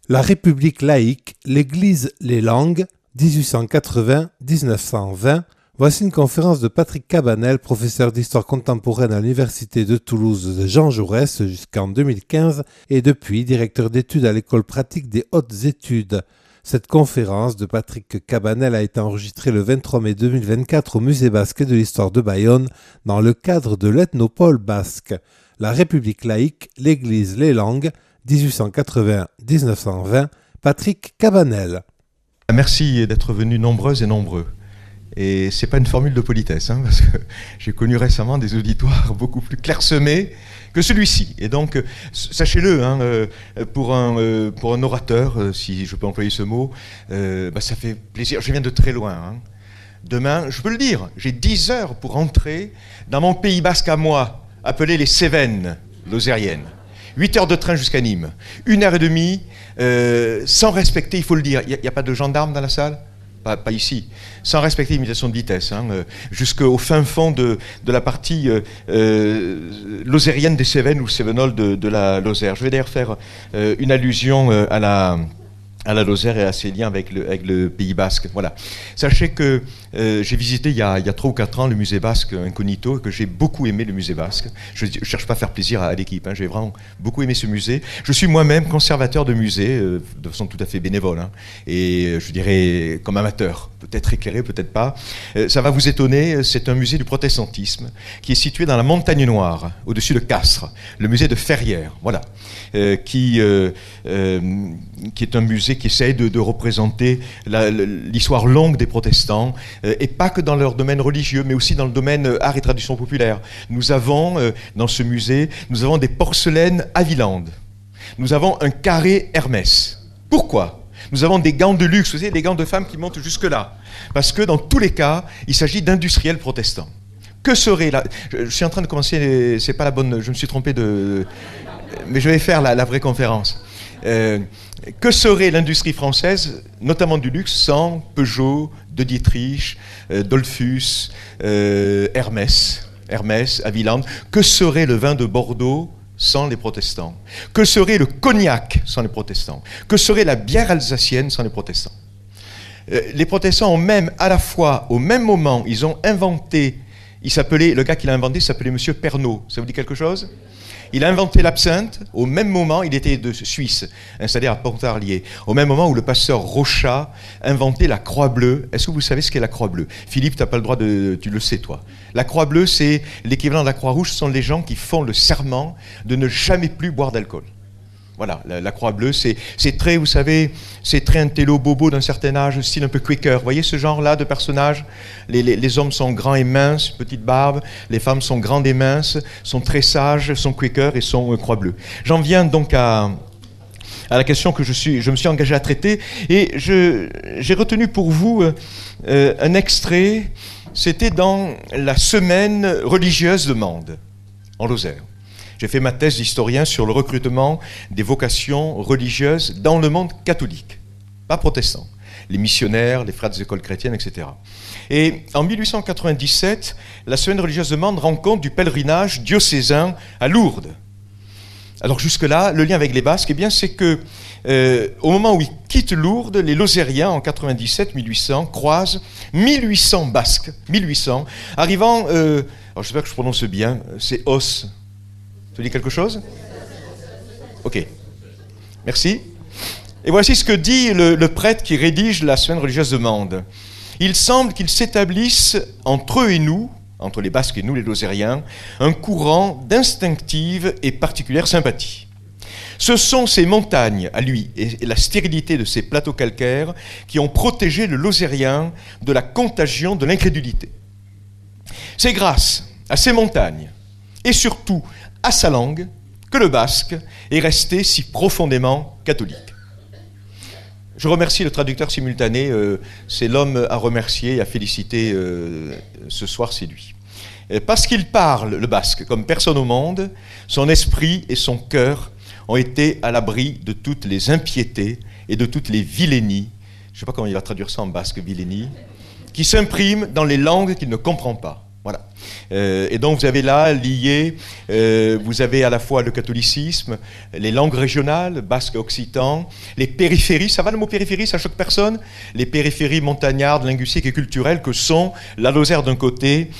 La République laïque, l'Église, les langues, 1880-1920. Voici une conférence de Patrick Cabanel, professeur d'histoire contemporaine à l'Université de Toulouse de Jean Jaurès jusqu'en 2015 et depuis directeur d'études à l'École pratique des hautes études. Cette conférence de Patrick Cabanel a été enregistrée le 23 mai 2024 au Musée basque de l'histoire de Bayonne dans le cadre de l'Ethnopole basque. La République laïque, l'Église, les langues, 1880-1920, Patrick Cabanel. Merci d'être venus nombreuses et nombreux. Et c'est pas une formule de politesse, parce que j'ai connu récemment des auditoires beaucoup plus clairsemés que celui-ci. Et donc, sachez-le, pour un orateur, si je peux employer ce mot, ça fait plaisir. Je viens de très loin. Demain, je peux le dire, j'ai 10 heures pour entrer dans mon Pays basque à moi, appelé les Cévennes lozériennes. 8 heures de train jusqu'à Nîmes. 1h30, sans respecter, il faut le dire, il n'y a pas de gendarmes dans la salle ? Pas ici, sans respecter l'imitation de vitesse, jusqu'au fin fond de la partie lozérienne des Cévennes ou cévenole de la Lozère. Je vais d'ailleurs faire une allusion à la Lozère et à ses liens avec le Pays basque. Voilà. Sachez que j'ai visité il y a 3 ou 4 ans le musée basque incognito et que j'ai beaucoup aimé le musée basque. Je ne cherche pas à faire plaisir à l'équipe, j'ai vraiment beaucoup aimé ce musée. Je suis moi-même conservateur de musée, de façon tout à fait bénévole, et je dirais comme amateur, peut-être éclairé, peut-être pas. Ça va vous étonner, c'est un musée du protestantisme qui est situé dans la Montagne Noire, au-dessus de Castres, le musée de Ferrières, voilà, qui est un musée qui essaie de représenter l'histoire longue des protestants, et pas que dans leur domaine religieux, mais aussi dans le domaine art et tradition populaire. Nous avons, dans ce musée, nous avons des porcelaines Haviland. Nous avons un carré Hermès. Pourquoi ? Nous avons des gants de luxe, vous savez, des gants de femmes qui montent jusque-là. Parce que dans tous les cas, il s'agit d'industriels protestants. Que serait là ? Je suis en train de commencer, c'est pas la bonne, je me suis trompé mais je vais faire la vraie conférence. Que serait l'industrie française, notamment du luxe, sans Peugeot, De Dietrich, Dollfus, Hermès, Haviland? Que serait le vin de Bordeaux sans les protestants? Que serait le cognac sans les protestants? Que serait la bière alsacienne sans les protestants? Les protestants ont même, à la fois, au même moment, ils ont inventé, le gars qui l'a inventé s'appelait Monsieur Pernod. Ça vous dit quelque chose? Il a inventé l'absinthe, au même moment, il était de Suisse, installé à Pontarlier, au même moment où le pasteur Rochat inventait la croix bleue. Est-ce que vous savez ce qu'est la croix bleue? Philippe, tu n'as pas le droit tu le sais toi. La croix bleue, c'est l'équivalent de la croix rouge, ce sont les gens qui font le serment de ne jamais plus boire d'alcool. Voilà, la croix bleue, c'est très, vous savez, c'est très intello bobo d'un certain âge, style un peu Quaker. Vous voyez ce genre-là de personnage? Les hommes sont grands et minces, petite barbe. Les femmes sont grandes et minces, sont très sages, sont Quaker et sont croix bleue. J'en viens donc à la question que je me suis engagé à traiter. Et j'ai retenu pour vous un extrait. C'était dans la semaine religieuse de Mende, en Lozère. J'ai fait ma thèse d'historien sur le recrutement des vocations religieuses dans le monde catholique, pas protestant. Les missionnaires, les frères des écoles chrétiennes, etc. Et en 1897, la semaine religieuse de Mende rend compte du pèlerinage diocésain à Lourdes. Alors jusque-là, le lien avec les Basques, c'est que au moment où ils quittent Lourdes, les Lozériens, en 97-1800, croisent 1800 Basques, 1800, arrivant, alors j'espère que je prononce bien, c'est Os. Ça dit quelque chose? Ok. Merci. Et voici ce que dit le prêtre qui rédige la semaine religieuse de Mende. Il semble qu'il s'établisse entre eux et nous, entre les Basques et nous, les Lozériens, un courant d'instinctive et particulière sympathie. Ce sont ces montagnes, à lui, et la stérilité de ces plateaux calcaires qui ont protégé le Lozérien de la contagion de l'incrédulité. C'est grâce à ces montagnes, et surtout à sa langue, que le basque est resté si profondément catholique. Je remercie le traducteur simultané, c'est l'homme à remercier et à féliciter ce soir, c'est lui. Parce qu'il parle le basque comme personne au monde, son esprit et son cœur ont été à l'abri de toutes les impiétés et de toutes les vilainies, je ne sais pas comment il va traduire ça en basque, vilainies, qui s'impriment dans les langues qu'il ne comprend pas. Voilà. Et donc vous avez là lié, vous avez à la fois le catholicisme, les langues régionales, basque, occitan, les périphéries, ça va le mot périphérie, ça choque personne? Les périphéries montagnardes, linguistiques et culturelles que sont la Lozère d'un côté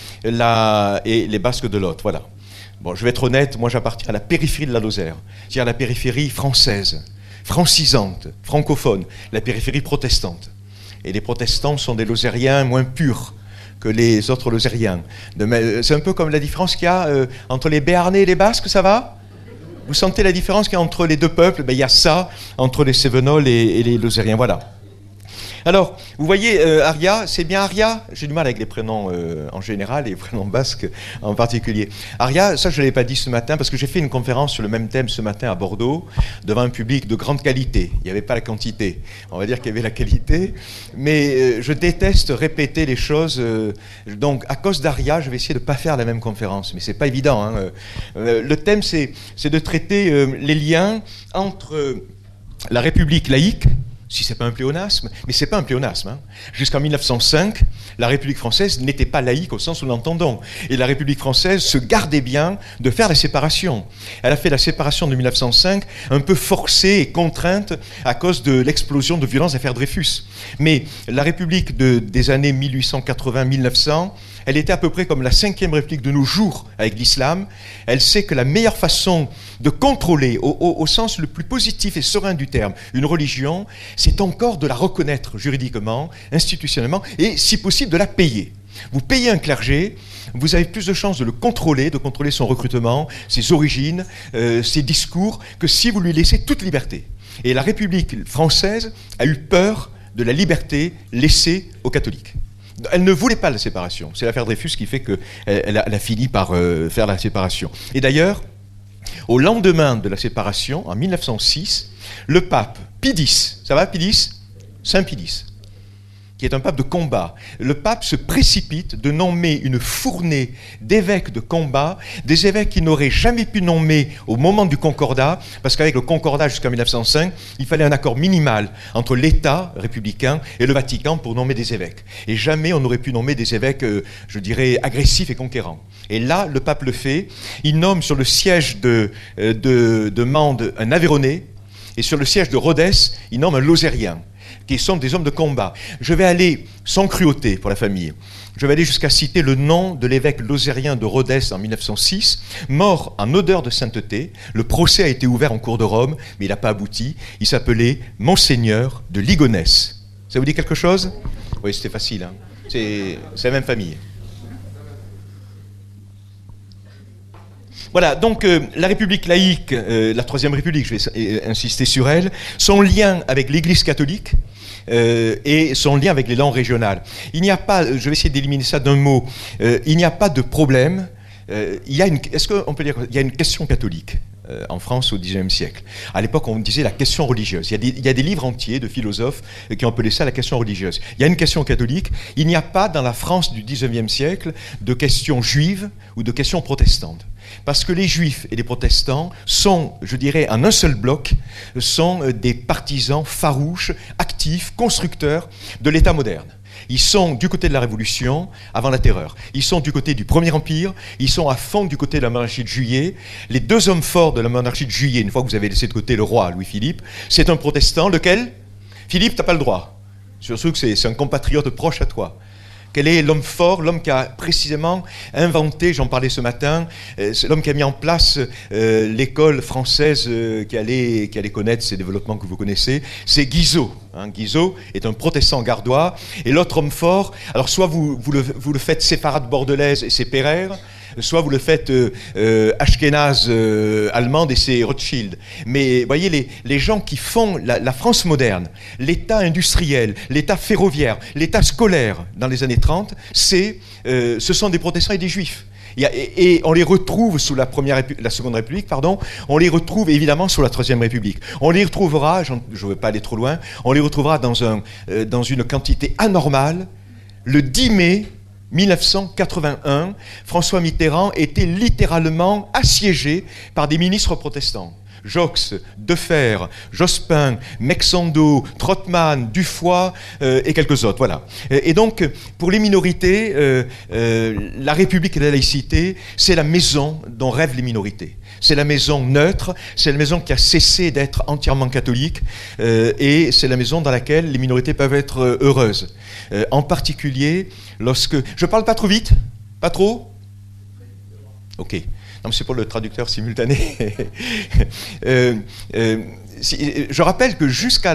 et les Basques de l'autre. Voilà. Bon, je vais être honnête, moi j'appartiens à la périphérie de la Lozère, c'est-à-dire la périphérie française, francisante, francophone, la périphérie protestante. Et les protestants sont des Lozériens moins purs que les autres Lozériens. C'est un peu comme la différence qu'il y a entre les Béarnais et les Basques, ça va? Vous sentez la différence qu'il y a entre les deux peuples? Ben, il y a ça entre les Cévenols et les Lozériens, voilà. Alors, vous voyez, Aria, c'est bien Aria? J'ai du mal avec les prénoms en général et les prénoms basques en particulier. Aria, ça je ne l'avais pas dit ce matin parce que j'ai fait une conférence sur le même thème ce matin à Bordeaux devant un public de grande qualité. Il n'y avait pas la quantité. On va dire qu'il y avait la qualité. Mais je déteste répéter les choses. Donc, à cause d'Aria, je vais essayer de ne pas faire la même conférence. Mais ce n'est pas évident. Hein. Le thème, c'est de traiter les liens entre la République laïque, si ce n'est pas un pléonasme, mais ce n'est pas un pléonasme. Hein. Jusqu'en 1905, la République française n'était pas laïque au sens où nous l'entendons. Et la République française se gardait bien de faire la séparation. Elle a fait la séparation de 1905 un peu forcée et contrainte à cause de l'explosion de violence d'affaire Dreyfus. Mais la République des années 1880-1900, elle était à peu près comme la 5e République de nos jours avec l'islam. Elle sait que la meilleure façon de contrôler, au sens le plus positif et serein du terme, une religion, c'est encore de la reconnaître juridiquement, institutionnellement, et si possible de la payer. Vous payez un clergé, vous avez plus de chances de le contrôler, de contrôler son recrutement, ses origines, ses discours, que si vous lui laissez toute liberté. Et la République française a eu peur de la liberté laissée aux catholiques. Elle ne voulait pas la séparation. C'est l'affaire Dreyfus qui fait qu'elle a fini par faire la séparation. Et d'ailleurs, au lendemain de la séparation, en 1906, le pape Pie X, ça va Pie X? Saint Pie X, qui est un pape de combat, le pape se précipite de nommer une fournée d'évêques de combat, des évêques qu'il n'aurait jamais pu nommer au moment du Concordat, parce qu'avec le Concordat jusqu'en 1905, il fallait un accord minimal entre l'État républicain et le Vatican pour nommer des évêques. Et jamais on n'aurait pu nommer des évêques, je dirais, agressifs et conquérants. Et là, le pape le fait, il nomme sur le siège de Mende un Aveyronais, et sur le siège de Rhodes, il nomme un Lozérien, qui sont des hommes de combat. Je vais aller, sans cruauté pour la famille, je vais aller jusqu'à citer le nom de l'évêque lozérien de Rhodes en 1906, mort en odeur de sainteté. Le procès a été ouvert en cour de Rome, mais il n'a pas abouti. Il s'appelait Monseigneur de Ligonnès. Ça vous dit quelque chose? Oui, c'était facile. Hein. C'est la même famille. Voilà, donc la République laïque, la Troisième République, je vais insister sur elle, son lien avec l'Église catholique et son lien avec les langues régionales. Il n'y a pas, je vais essayer d'éliminer ça d'un mot, il n'y a pas de problème. Est-ce qu'on peut dire qu'il y a une question catholique en France au XIXe siècle? À l'époque, on disait la question religieuse. Il y a des livres entiers de philosophes qui ont appelé ça la question religieuse. Il y a une question catholique. Il n'y a pas dans la France du XIXe siècle de question juive ou de question protestante. Parce que les juifs et les protestants sont, je dirais, en un seul bloc, sont des partisans farouches, actifs, constructeurs de l'État moderne. Ils sont du côté de la Révolution, avant la Terreur. Ils sont du côté du Premier Empire. Ils sont à fond du côté de la monarchie de Juillet. Les deux hommes forts de la monarchie de Juillet, une fois que vous avez laissé de côté le roi Louis-Philippe, c'est un protestant. Lequel? Philippe, tu n'as pas le droit. Surtout que c'est un compatriote proche à toi. Quel est l'homme fort, l'homme qui a précisément inventé, j'en parlais ce matin, c'est l'homme qui a mis en place l'école française qui allait connaître ces développements que vous connaissez, c'est Guizot. Hein, Guizot est un protestant gardois, et l'autre homme fort, alors soit vous le faites séfarade bordelaise et c'est Pereire, soit vous le faites ashkénaze allemande et c'est Rothschild. Mais voyez, les gens qui font la France moderne, l'État industriel, l'État ferroviaire, l'État scolaire dans les années 30, ce sont des protestants et des juifs. Et on les retrouve sous la Seconde République, on les retrouve évidemment sous la Troisième République. On les retrouvera, je ne veux pas aller trop loin, on les retrouvera dans une quantité anormale le 10 mai 1981, François Mitterrand était littéralement assiégé par des ministres protestants. Joxe, Defer, Jospin, Mexando, Trottmann, Dufoy et quelques autres. Voilà. Et donc, pour les minorités, la République et la laïcité, c'est la maison dont rêvent les minorités. C'est la maison neutre, c'est la maison qui a cessé d'être entièrement catholique et c'est la maison dans laquelle les minorités peuvent être heureuses. En particulier, lorsque... Je parle pas trop vite? Pas trop? Ok. Non, c'est pour le traducteur simultané. Je rappelle que jusqu'à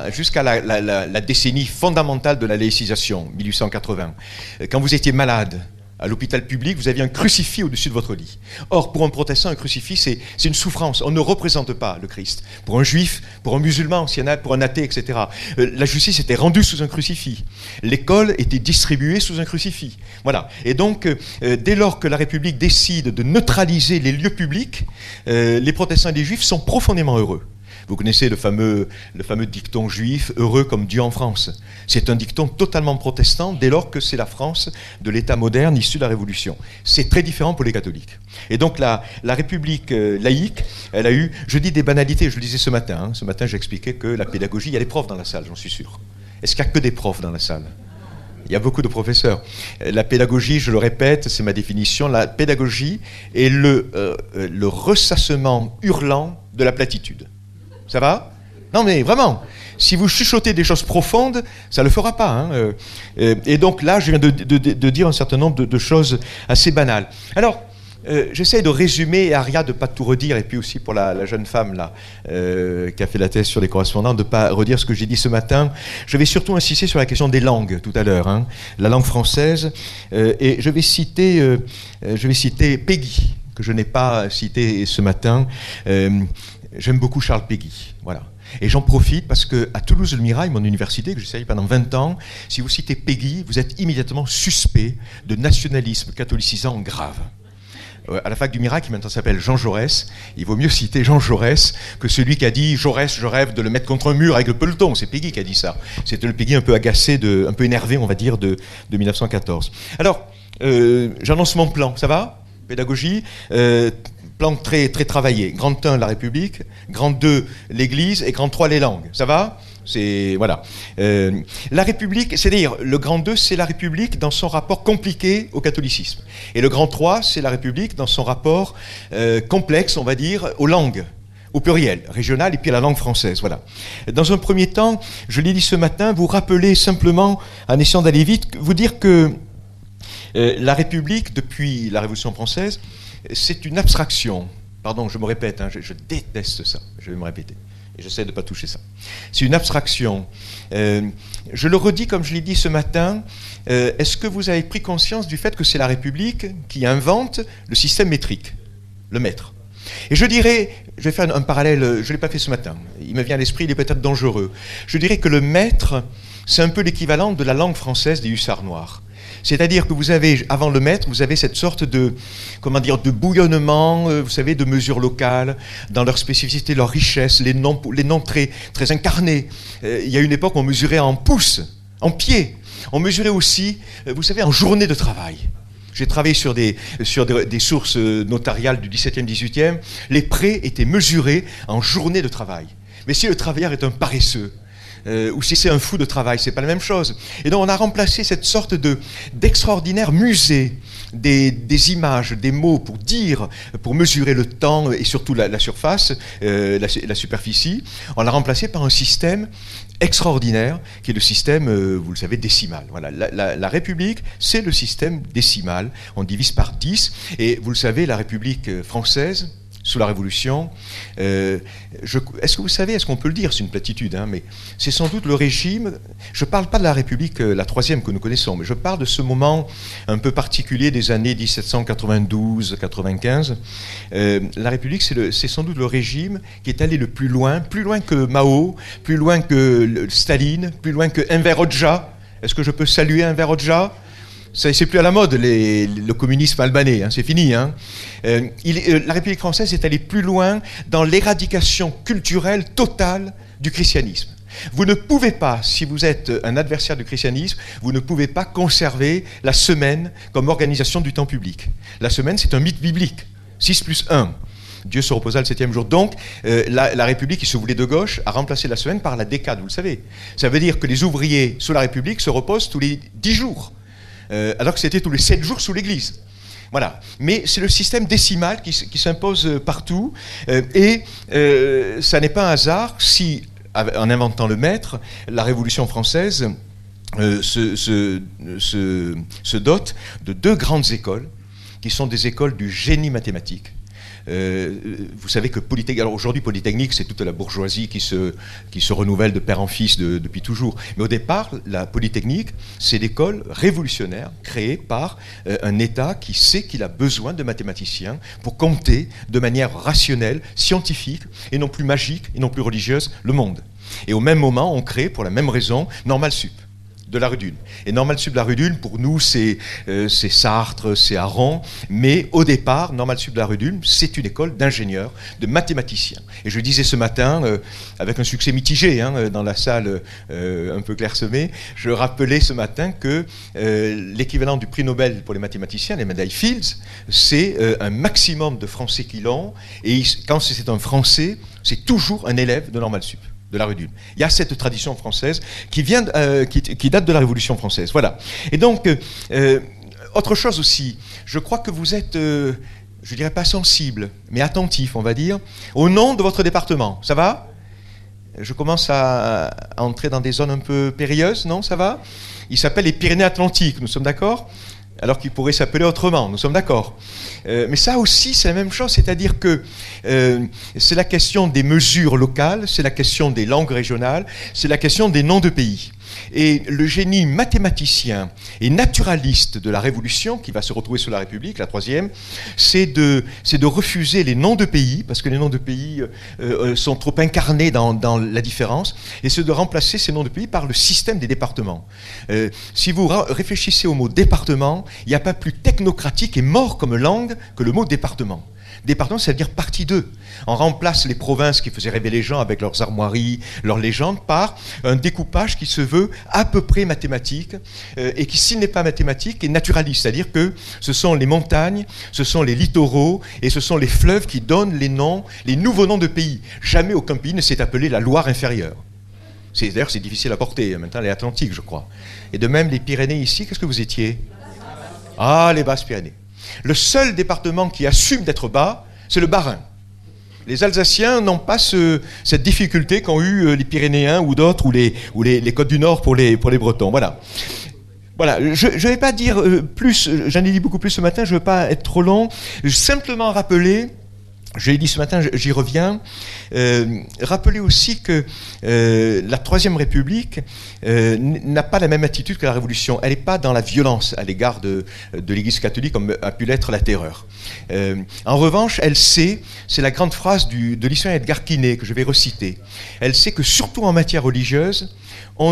la décennie fondamentale de la laïcisation, 1880, quand vous étiez malade, à l'hôpital public, vous aviez un crucifix au-dessus de votre lit. Or, pour un protestant, un crucifix, c'est une souffrance. On ne représente pas le Christ. Pour un juif, pour un musulman, pour un athée, etc. La justice était rendue sous un crucifix. L'école était distribuée sous un crucifix. Voilà. Et donc, dès lors que la République décide de neutraliser les lieux publics, les protestants et les juifs sont profondément heureux. Vous connaissez le fameux dicton juif « heureux comme Dieu en France ». C'est un dicton totalement protestant dès lors que c'est la France de l'État moderne issu de la Révolution. C'est très différent pour les catholiques. Et donc la République laïque, elle a eu, je dis des banalités, je le disais ce matin. Ce matin, j'expliquais que la pédagogie, il y a des profs dans la salle, j'en suis sûr. Est-ce qu'il n'y a que des profs dans la salle ? Il y a beaucoup de professeurs. La pédagogie, je le répète, c'est ma définition, la pédagogie est le ressassement hurlant de la platitude. Ça va ? Non mais vraiment, si vous chuchotez des choses profondes, ça ne le fera pas. Hein. Et donc là, je viens de dire un certain nombre de choses assez banales. Alors, j'essaie de résumer, et Aria de ne pas tout redire, et puis aussi pour la jeune femme là, qui a fait la thèse sur les correspondants, de ne pas redire ce que j'ai dit ce matin. Je vais surtout insister sur la question des langues tout à l'heure, hein, la langue française, et je vais citer Péguy, que je n'ai pas cité ce matin. J'aime beaucoup Charles Péguy, voilà. Et j'en profite parce qu'à Toulouse-le-Mirail, mon université, que j'ai servi pendant 20 ans, si vous citez Péguy, vous êtes immédiatement suspect de nationalisme catholicisant grave. À la fac du Mirail, qui maintenant s'appelle Jean Jaurès, il vaut mieux citer Jean Jaurès que celui qui a dit « Jaurès, je rêve de le mettre contre un mur avec le peloton ». C'est Péguy qui a dit ça. C'était le Péguy un peu agacé, un peu énervé, on va dire, de 1914. Alors, j'annonce mon plan, ça va ? Pédagogie plan très, très travaillé. Grand 1, la République. Grand 2, l'Église. Et grand 3, les langues. Ça va ? C'est, voilà. La République, c'est-à-dire, le grand 2, c'est la République dans son rapport compliqué au catholicisme. Et le grand 3, c'est la République dans son rapport complexe, on va dire, aux langues. Au pluriel, régional, et puis à la langue française. Voilà. Dans un premier temps, je l'ai dit ce matin, vous rappelez simplement, en essayant d'aller vite, vous dire que la République, depuis la Révolution française, c'est une abstraction. Pardon, je me répète, hein, je déteste ça, je vais me répéter. Et j'essaie de ne pas toucher ça. C'est une abstraction. Je le redis comme je l'ai dit ce matin, est-ce que vous avez pris conscience du fait que c'est la République qui invente le système métrique, le mètre ? Et je dirais, je vais faire un parallèle, je ne l'ai pas fait ce matin, il me vient à l'esprit, il est peut-être dangereux. Je dirais que le mètre, c'est un peu l'équivalent de la langue française des hussards noirs. C'est-à-dire que vous avez, avant le mètre, vous avez cette sorte de, comment dire, de bouillonnement, vous savez, de mesures locales, dans leur spécificité, leur richesse, les noms très, très incarnés. Il y a une époque où on mesurait en pouces, en pieds. On mesurait aussi, vous savez, en journée de travail. J'ai travaillé sur des sources notariales du XVIIe, XVIIIe. Les prêts étaient mesurés en journée de travail. Mais si le travailleur est un paresseux, ou si c'est un fou de travail, c'est pas la même chose. Et donc on a remplacé cette sorte d'extraordinaire musée des images, des mots pour mesurer le temps et surtout la surface, la superficie. On l'a remplacé par un système extraordinaire qui est le système, vous le savez, décimal. Voilà, la République, c'est le système décimal. On divise par 10 et vous le savez, la République française, sous la Révolution, est-ce que vous savez, est-ce qu'on peut le dire, c'est une platitude, hein, mais c'est sans doute le régime, je ne parle pas de la République, la troisième que nous connaissons, mais je parle de ce moment un peu particulier des années 1792-95. La République, c'est sans doute le régime qui est allé le plus loin que Mao, plus loin que Staline, plus loin que Enver Hoxha. Est-ce que je peux saluer Enver Hoxha ? C'est plus à la mode, le communisme albanais, hein, c'est fini. Hein. La République française est allée plus loin dans l'éradication culturelle totale du christianisme. Vous ne pouvez pas, si vous êtes un adversaire du christianisme, vous ne pouvez pas conserver la semaine comme organisation du temps public. La semaine, c'est un mythe biblique, 6 plus 1. Dieu se reposa le 7e jour. Donc, la République, qui se voulait de gauche, a remplacé la semaine par la décade, vous le savez. Ça veut dire que les ouvriers sous la République se reposent tous les 10 jours, alors que c'était tous les 7 jours sous l'Église. Voilà. Mais c'est le système décimal qui s'impose partout, et ça n'est pas un hasard si, en inventant le maître, la Révolution française se dote de 2 grandes écoles, qui sont des écoles du génie mathématique. Vous savez que aujourd'hui Polytechnique, c'est toute la bourgeoisie qui se renouvelle de père en fils depuis toujours. Mais au départ, la Polytechnique, c'est l'école révolutionnaire créée par un État qui sait qu'il a besoin de mathématiciens pour compter de manière rationnelle, scientifique, et non plus magique, et non plus religieuse, le monde. Et au même moment, on crée, pour la même raison, Normal Sup de la rue d'Ulm. Et Normal Sup de la rue d'Ulm, pour nous, c'est Sartre, c'est Aron, mais au départ, Normal Sup de la rue d'Ulm, c'est une école d'ingénieurs, de mathématiciens. Et je disais ce matin, avec un succès mitigé, dans la salle un peu clairsemée, je rappelais ce matin que l'équivalent du prix Nobel pour les mathématiciens, les médailles Fields, c'est un maximum de Français qui l'ont, et quand c'est un Français, c'est toujours un élève de Normal Sup de la rue d'Ulm. Il y a cette tradition française qui date de la Révolution française. Voilà. Et donc, autre chose aussi, je crois que vous êtes, je dirais pas sensible, mais attentif, on va dire, au nom de votre département. Ça va ? Je commence à entrer dans des zones un peu périlleuses, non ? Ça va ? Il s'appelle les Pyrénées-Atlantiques, nous sommes d'accord ? Alors qu'il pourrait s'appeler autrement, nous sommes d'accord. Mais ça aussi, c'est la même chose, c'est-à-dire que c'est la question des mesures locales, c'est la question des langues régionales, c'est la question des noms de pays. Et le génie mathématicien et naturaliste de la Révolution, qui va se retrouver sous la République, la 3e, c'est de refuser les noms de pays, parce que les noms de pays sont trop incarnés dans la différence, et c'est de remplacer ces noms de pays par le système des départements. Si vous réfléchissez au mot département, il n'y a pas plus technocratique et mort comme langue que le mot département. Département, ça veut dire partie 2. On remplace les provinces qui faisaient rêver les gens avec leurs armoiries, leurs légendes, par un découpage qui se veut à peu près mathématique, et qui, s'il n'est pas mathématique, est naturaliste. C'est-à-dire que ce sont les montagnes, ce sont les littoraux, et ce sont les fleuves qui donnent les noms, les nouveaux noms de pays. Jamais aucun pays ne s'est appelé la Loire inférieure. D'ailleurs, c'est difficile à porter. Maintenant, les Atlantiques, je crois. Et de même, les Pyrénées ici, qu'est-ce que vous étiez ? Ah, les Basses-Pyrénées. Le seul département qui assume d'être bas, c'est le Bas-Rhin. Les Alsaciens n'ont pas cette difficulté qu'ont eu les Pyrénéens ou d'autres, ou les Côtes du Nord pour les Bretons. Voilà. Voilà, je ne vais pas dire plus, j'en ai dit beaucoup plus ce matin, je ne veux pas être trop long. Je vais simplement rappeler, je l'ai dit ce matin, j'y reviens, rappeler aussi que la Troisième République n'a pas la même attitude que la Révolution. Elle n'est pas dans la violence à l'égard de l'Église catholique comme a pu l'être la terreur. En revanche, elle sait, c'est la grande phrase de l'historien Edgar Quinet que je vais reciter, elle sait que surtout en matière religieuse, on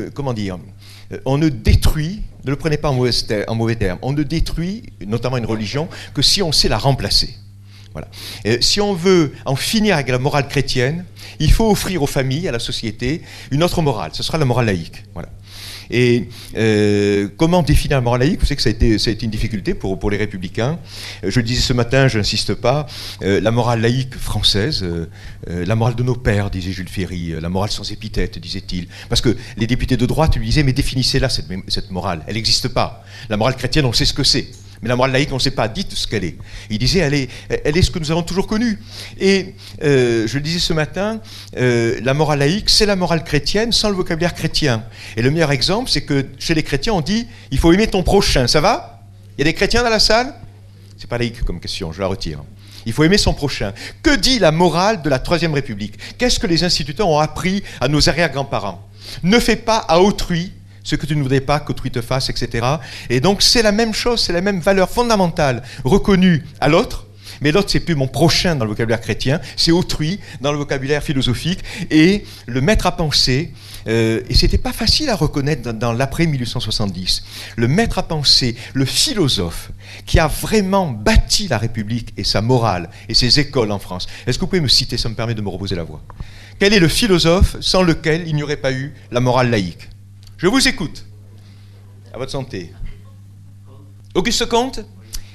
ne détruit, ne le prenez pas en mauvais termes, on ne détruit notamment une religion que si on sait la remplacer. Voilà. Si on veut en finir avec la morale chrétienne, il faut offrir aux familles, à la société, une autre morale. Ce sera la morale laïque. Voilà. Et comment définir la morale laïque ? Vous savez que ça a été une difficulté pour les républicains. Je le disais ce matin, je n'insiste pas. La morale laïque française, la morale de nos pères, disait Jules Ferry, la morale sans épithète, disait-il. Parce que les députés de droite lui disaient, mais définissez-la, cette morale. Elle n'existe pas. La morale chrétienne, on sait ce que c'est. Mais la morale laïque, on ne sait pas, dites ce qu'elle est. Il disait, elle est ce que nous avons toujours connu. Et je le disais ce matin, la morale laïque, c'est la morale chrétienne sans le vocabulaire chrétien. Et le meilleur exemple, c'est que chez les chrétiens, on dit, il faut aimer ton prochain. Ça va ? Il y a des chrétiens dans la salle ? C'est pas laïque comme question, je la retire. Il faut aimer son prochain. Que dit la morale de la Troisième République ? Qu'est-ce que les instituteurs ont appris à nos arrière-grands-parents ? Ne fais pas à autrui ce que tu ne voudrais pas qu'autrui te fasse, etc. Et donc c'est la même chose, c'est la même valeur fondamentale reconnue à l'autre, mais l'autre c'est plus mon prochain dans le vocabulaire chrétien, c'est autrui dans le vocabulaire philosophique, et le maître à penser, et c'était pas facile à reconnaître dans l'après 1870, le maître à penser, le philosophe, qui a vraiment bâti la République et sa morale et ses écoles en France. Est-ce que vous pouvez me citer, ça me permet de me reposer la voix. Quel est le philosophe sans lequel il n'y aurait pas eu la morale laïque ? Je vous écoute. À votre santé. Auguste Comte ?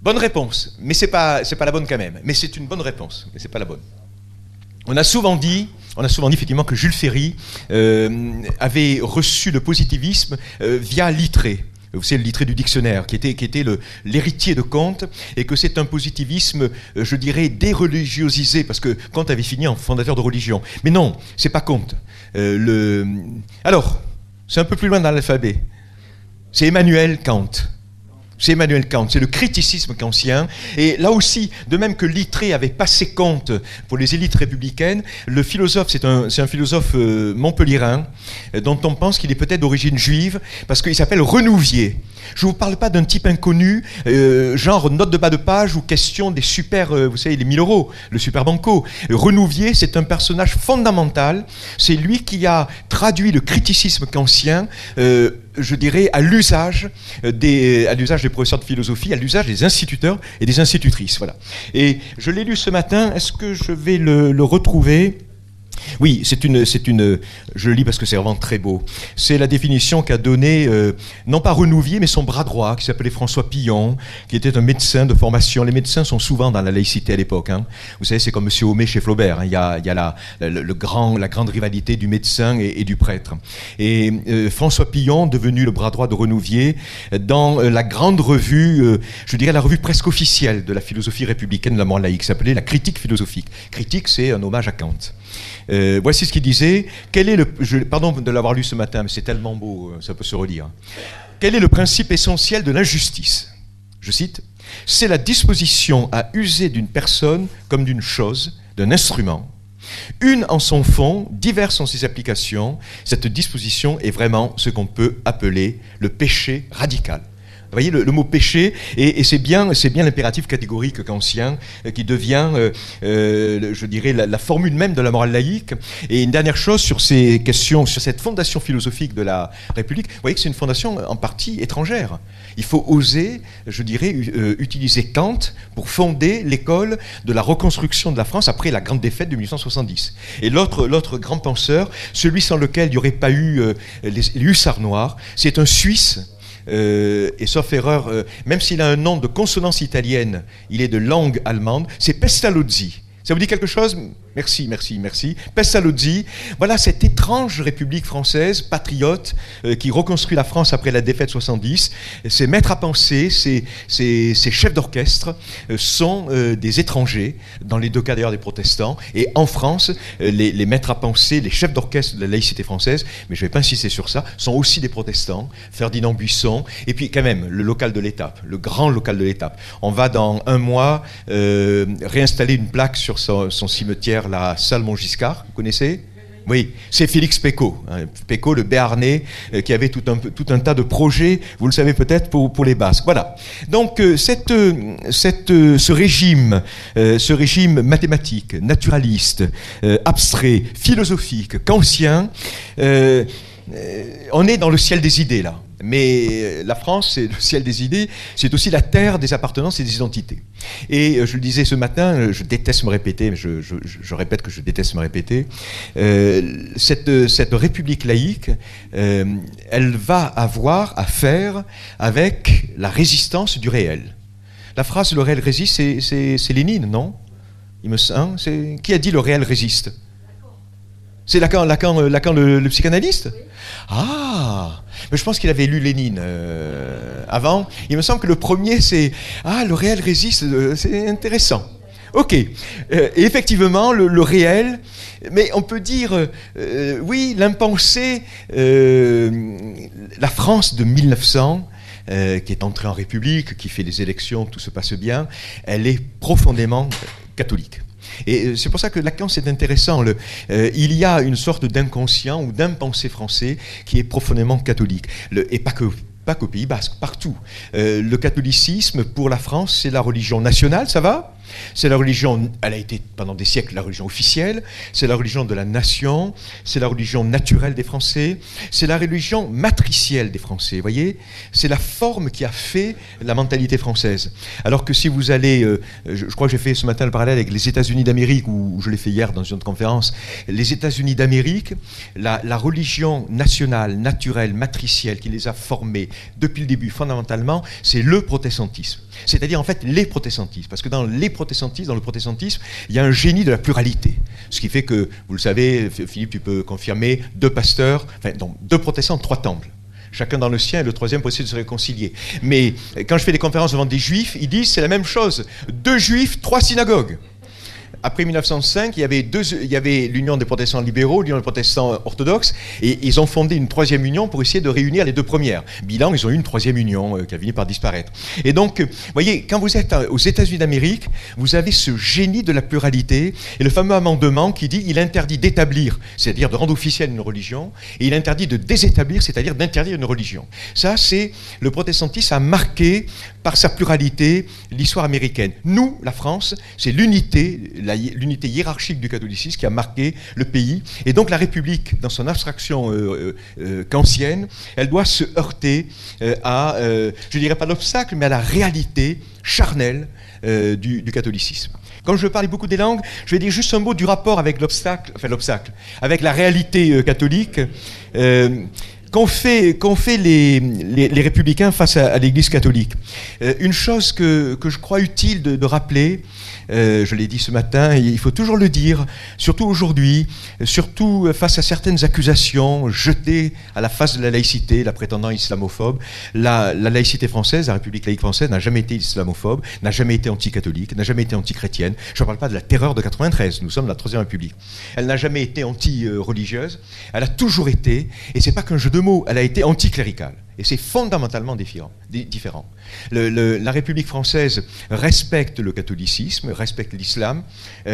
Bonne réponse, mais c'est pas la bonne quand même. Mais c'est une bonne réponse, mais c'est pas la bonne. On a souvent dit effectivement que Jules Ferry avait reçu le positivisme via Littré. Vous savez, le Littré du dictionnaire, qui était l'héritier de Comte, et que c'est un positivisme, je dirais, déreligiosisé, parce que Comte avait fini en fondateur de religion. Mais non, c'est pas Comte. Alors, c'est un peu plus loin dans l'alphabet. C'est Emmanuel Kant. C'est Emmanuel Kant, c'est le criticisme kantien. Et là aussi, de même que Littré avait passé Comte pour les élites républicaines, le philosophe, c'est un philosophe montpelliérain, dont on pense qu'il est peut-être d'origine juive, parce qu'il s'appelle Renouvier. Je ne vous parle pas d'un type inconnu, genre note de bas de page ou question des super, vous savez, les 1000 euros, le super banco. Renouvier, c'est un personnage fondamental. C'est lui qui a traduit le criticisme kantien, je dirais, à l'usage des professeurs de philosophie, à l'usage des instituteurs et des institutrices. Voilà. Et je l'ai lu ce matin. Est-ce que je vais le retrouver ? Oui, je le lis parce que c'est vraiment très beau. C'est la définition qu'a donnée, non pas Renouvier, mais son bras droit, qui s'appelait François Pillon, qui était un médecin de formation. Les médecins sont souvent dans la laïcité à l'époque. Hein. Vous savez, c'est comme M. Homais chez Flaubert. Hein. Il y a la grande rivalité du médecin et du prêtre. Et François Pillon, devenu le bras droit de Renouvier, dans la grande revue, je dirais la revue presque officielle de la philosophie républicaine de la morale laïque, s'appelait la Critique philosophique. Critique, c'est un hommage à Kant. Voici ce qu'il disait. Pardon de l'avoir lu ce matin, mais c'est tellement beau, ça peut se relire. Quel est le principe essentiel de l'injustice ? Je cite, « C'est la disposition à user d'une personne comme d'une chose, d'un instrument. Une en son fond, diverses en ses applications. Cette disposition est vraiment ce qu'on peut appeler le péché radical. » Vous voyez le mot péché, et c'est bien l'impératif catégorique kantien qui devient, je dirais, la formule même de la morale laïque. Et une dernière chose sur ces questions, sur cette fondation philosophique de la République, vous voyez que c'est une fondation en partie étrangère. Il faut oser, je dirais, utiliser Kant pour fonder l'école de la reconstruction de la France après la grande défaite de 1870. Et l'autre grand penseur, celui sans lequel il n'y aurait pas eu les hussards noirs, c'est un Suisse. Et sauf erreur, même s'il a un nom de consonance italienne, il est de langue allemande, c'est Pestalozzi. Ça vous dit quelque chose ? Merci. Pestalozzi, voilà cette étrange République française, patriote, qui reconstruit la France après la défaite 70. Ses maîtres à penser, ses chefs d'orchestre sont des étrangers, dans les deux cas d'ailleurs des protestants. Et en France, les maîtres à penser, les chefs d'orchestre de la laïcité française, mais je ne vais pas insister sur ça, sont aussi des protestants. Ferdinand Buisson, et puis quand même, le local de l'étape, le grand local de l'étape. On va dans un mois réinstaller une plaque sur son cimetière, la salle Montgiscard, vous connaissez ? Oui, c'est Félix Pécaud, hein, Pécaud, le Béarnais, qui avait tout un tas de projets, vous le savez peut-être, pour les Basques. Voilà. Donc, ce régime mathématique, naturaliste, abstrait, philosophique, kantien, on est dans le ciel des idées, là. Mais la France, c'est le ciel des idées, c'est aussi la terre des appartenances et des identités. Et je le disais ce matin, je déteste me répéter, mais je répète que je déteste me répéter, cette république laïque, elle va avoir à faire avec la résistance du réel. La phrase « le réel résiste », c'est Lénine, non ? Il me semble, qui a dit « le réel résiste » ? C'est Lacan le psychanalyste ? Ah, mais je pense qu'il avait lu Lénine avant. Il me semble que le premier, c'est « Ah, le réel résiste », c'est intéressant. Ok, et effectivement, le réel, mais on peut dire, oui, l'impensé, la France de 1900, qui est entrée en République, qui fait des élections, tout se passe bien, elle est profondément catholique. Et c'est pour ça que Lacan, c'est intéressant. Il y a une sorte d'inconscient ou d'impensé français qui est profondément catholique. Et pas qu'au Pays Basque, partout. Le catholicisme, pour la France, c'est la religion nationale, ça va ? C'est la religion, elle a été pendant des siècles la religion officielle, c'est la religion de la nation, c'est la religion naturelle des Français, c'est la religion matricielle des Français, vous voyez? C'est la forme qui a fait la mentalité française. Alors que si vous allez, je crois que j'ai fait ce matin le parallèle avec les États-Unis d'Amérique, ou je l'ai fait hier dans une autre conférence, les États-Unis d'Amérique, la religion nationale, naturelle, matricielle qui les a formés depuis le début, fondamentalement, c'est le protestantisme. C'est-à-dire en fait les protestantismes. Parce que dans le protestantisme, il y a un génie de la pluralité. Ce qui fait que, vous le savez, Philippe, tu peux confirmer, 2 pasteurs, enfin, donc 2 protestants, 3 temples. Chacun dans le sien, et le troisième possible de se réconcilier. Mais quand je fais des conférences devant des juifs, ils disent c'est la même chose. 2 juifs, 3 synagogues. Après 1905, il y avait l'Union des protestants libéraux, l'Union des protestants orthodoxes, et ils ont fondé une 3e union pour essayer de réunir les 2 premières. Bilan, ils ont eu une 3e union qui a fini par disparaître. Et donc, vous voyez, quand vous êtes aux États-Unis d'Amérique, vous avez ce génie de la pluralité, et le fameux amendement qui dit il interdit d'établir, c'est-à-dire de rendre officielle une religion, et il interdit de désétablir, c'est-à-dire d'interdire une religion. Ça, c'est le protestantisme a marqué par sa pluralité l'histoire américaine. Nous, la France, c'est l'unité hiérarchique du catholicisme qui a marqué le pays. Et donc la République, dans son abstraction kantienne, elle doit se heurter à, je dirais pas l'obstacle, mais à la réalité charnelle du catholicisme. Comme je parlais beaucoup des langues, je vais dire juste un mot du rapport avec l'obstacle, avec la réalité catholique. Qu'ont fait les républicains face à l'Église catholique. Une chose que je crois utile de rappeler, je l'ai dit ce matin, il faut toujours le dire, surtout aujourd'hui, surtout face à certaines accusations jetées à la face de la laïcité, la prétendant islamophobe. La laïcité française, la République laïque française n'a jamais été islamophobe, n'a jamais été anticatholique, n'a jamais été antichrétienne. Je ne parle pas de la terreur de 93, nous sommes la Troisième République. Elle n'a jamais été anti-religieuse, elle a toujours été, et c'est pas qu'un jeu de mots, elle a été anticléricale. Et c'est fondamentalement différent. La République française respecte le catholicisme, respecte l'islam.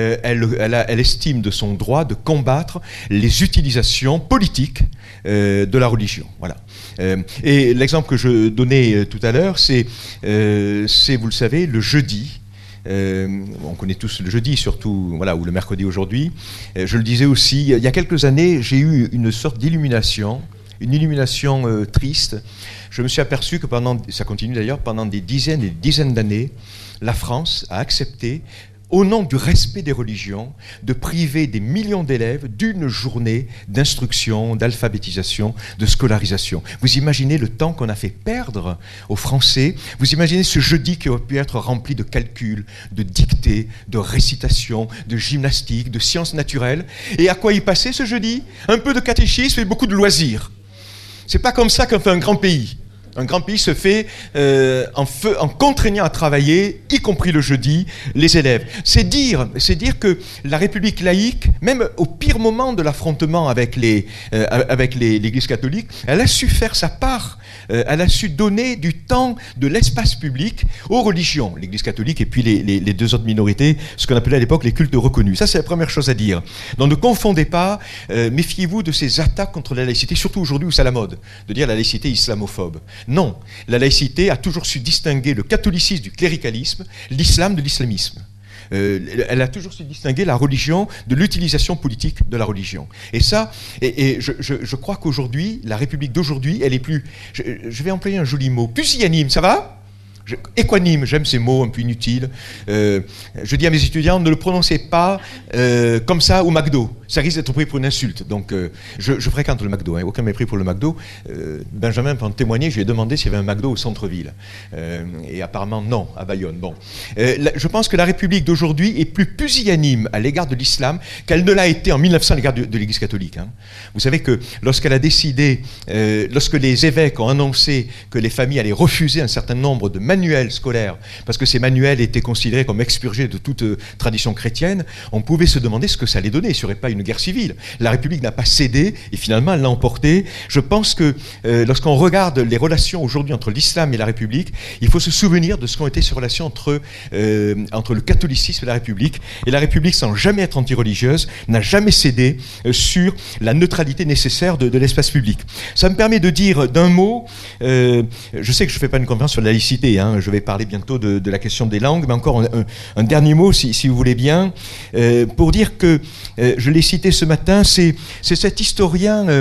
Elle estime de son droit de combattre les utilisations politiques de la religion. Voilà. Et l'exemple que je donnais tout à l'heure, c'est, vous le savez, le jeudi. On connaît tous le jeudi, surtout, voilà, ou le mercredi aujourd'hui. Je le disais aussi, il y a quelques années, j'ai eu une sorte d'illumination. Une illumination triste. Je me suis aperçu que ça continue d'ailleurs, pendant des dizaines et des dizaines d'années, la France a accepté, au nom du respect des religions, de priver des millions d'élèves d'une journée d'instruction, d'alphabétisation, de scolarisation. Vous imaginez le temps qu'on a fait perdre aux Français. Vous imaginez ce jeudi qui aurait pu être rempli de calculs, de dictées, de récitations, de gymnastique, de sciences naturelles. Et à quoi y passer ce jeudi? Un peu de catéchisme et beaucoup de loisirs. C'est pas comme ça qu'on fait un grand pays. Un grand pays se fait en contraignant à travailler, y compris le jeudi, les élèves. C'est dire que la République laïque, même au pire moment de l'affrontement avec l'Église catholique, elle a su faire sa part. Elle a su donner du temps, de l'espace public aux religions, l'Église catholique et puis les 2 autres minorités, ce qu'on appelait à l'époque les cultes reconnus. Ça, c'est la première chose à dire. Donc ne confondez pas, méfiez-vous de ces attaques contre la laïcité, surtout aujourd'hui où c'est à la mode, de dire la laïcité islamophobe. Non, la laïcité a toujours su distinguer le catholicisme du cléricalisme, l'islam de l'islamisme. Elle a toujours su distinguer la religion de l'utilisation politique de la religion. Et ça, je crois qu'aujourd'hui, la République d'aujourd'hui, elle est plus, je vais employer un joli mot, pusillanime, ça va ? Équanime, j'aime ces mots un peu inutiles. Je dis à mes étudiants, ne le prononcez pas comme ça au McDo. Ça risque d'être pris pour une insulte. Donc, je fréquente le McDo, hein, aucun mépris pour le McDo. Benjamin, pour en témoigner, je lui ai demandé s'il y avait un McDo au centre-ville. Et apparemment, non, à Bayonne. Bon. Je pense que la République d'aujourd'hui est plus pusillanime à l'égard de l'islam qu'elle ne l'a été en 1900 à l'égard de l'Église catholique. Hein. Vous savez que lorsqu'elle a décidé, lorsque les évêques ont annoncé que les familles allaient refuser un certain nombre de manuels scolaires, parce que ces manuels étaient considérés comme expurgés de toute tradition chrétienne, on pouvait se demander ce que ça allait donner. Il n'y aurait pas une guerre civile. La République n'a pas cédé et finalement elle l'a emporté. Je pense que lorsqu'on regarde les relations aujourd'hui entre l'islam et la République, il faut se souvenir de ce qu'ont été ces relations entre le catholicisme et la République. Et la République, sans jamais être anti-religieuse, n'a jamais cédé sur la neutralité nécessaire de l'espace public. Ça me permet de dire d'un mot, je sais que je ne fais pas une conférence sur la laïcité, hein, je vais parler bientôt de la question des langues, mais encore un dernier mot, si vous voulez bien, pour dire que, je l'ai cité ce matin, c'est cet historien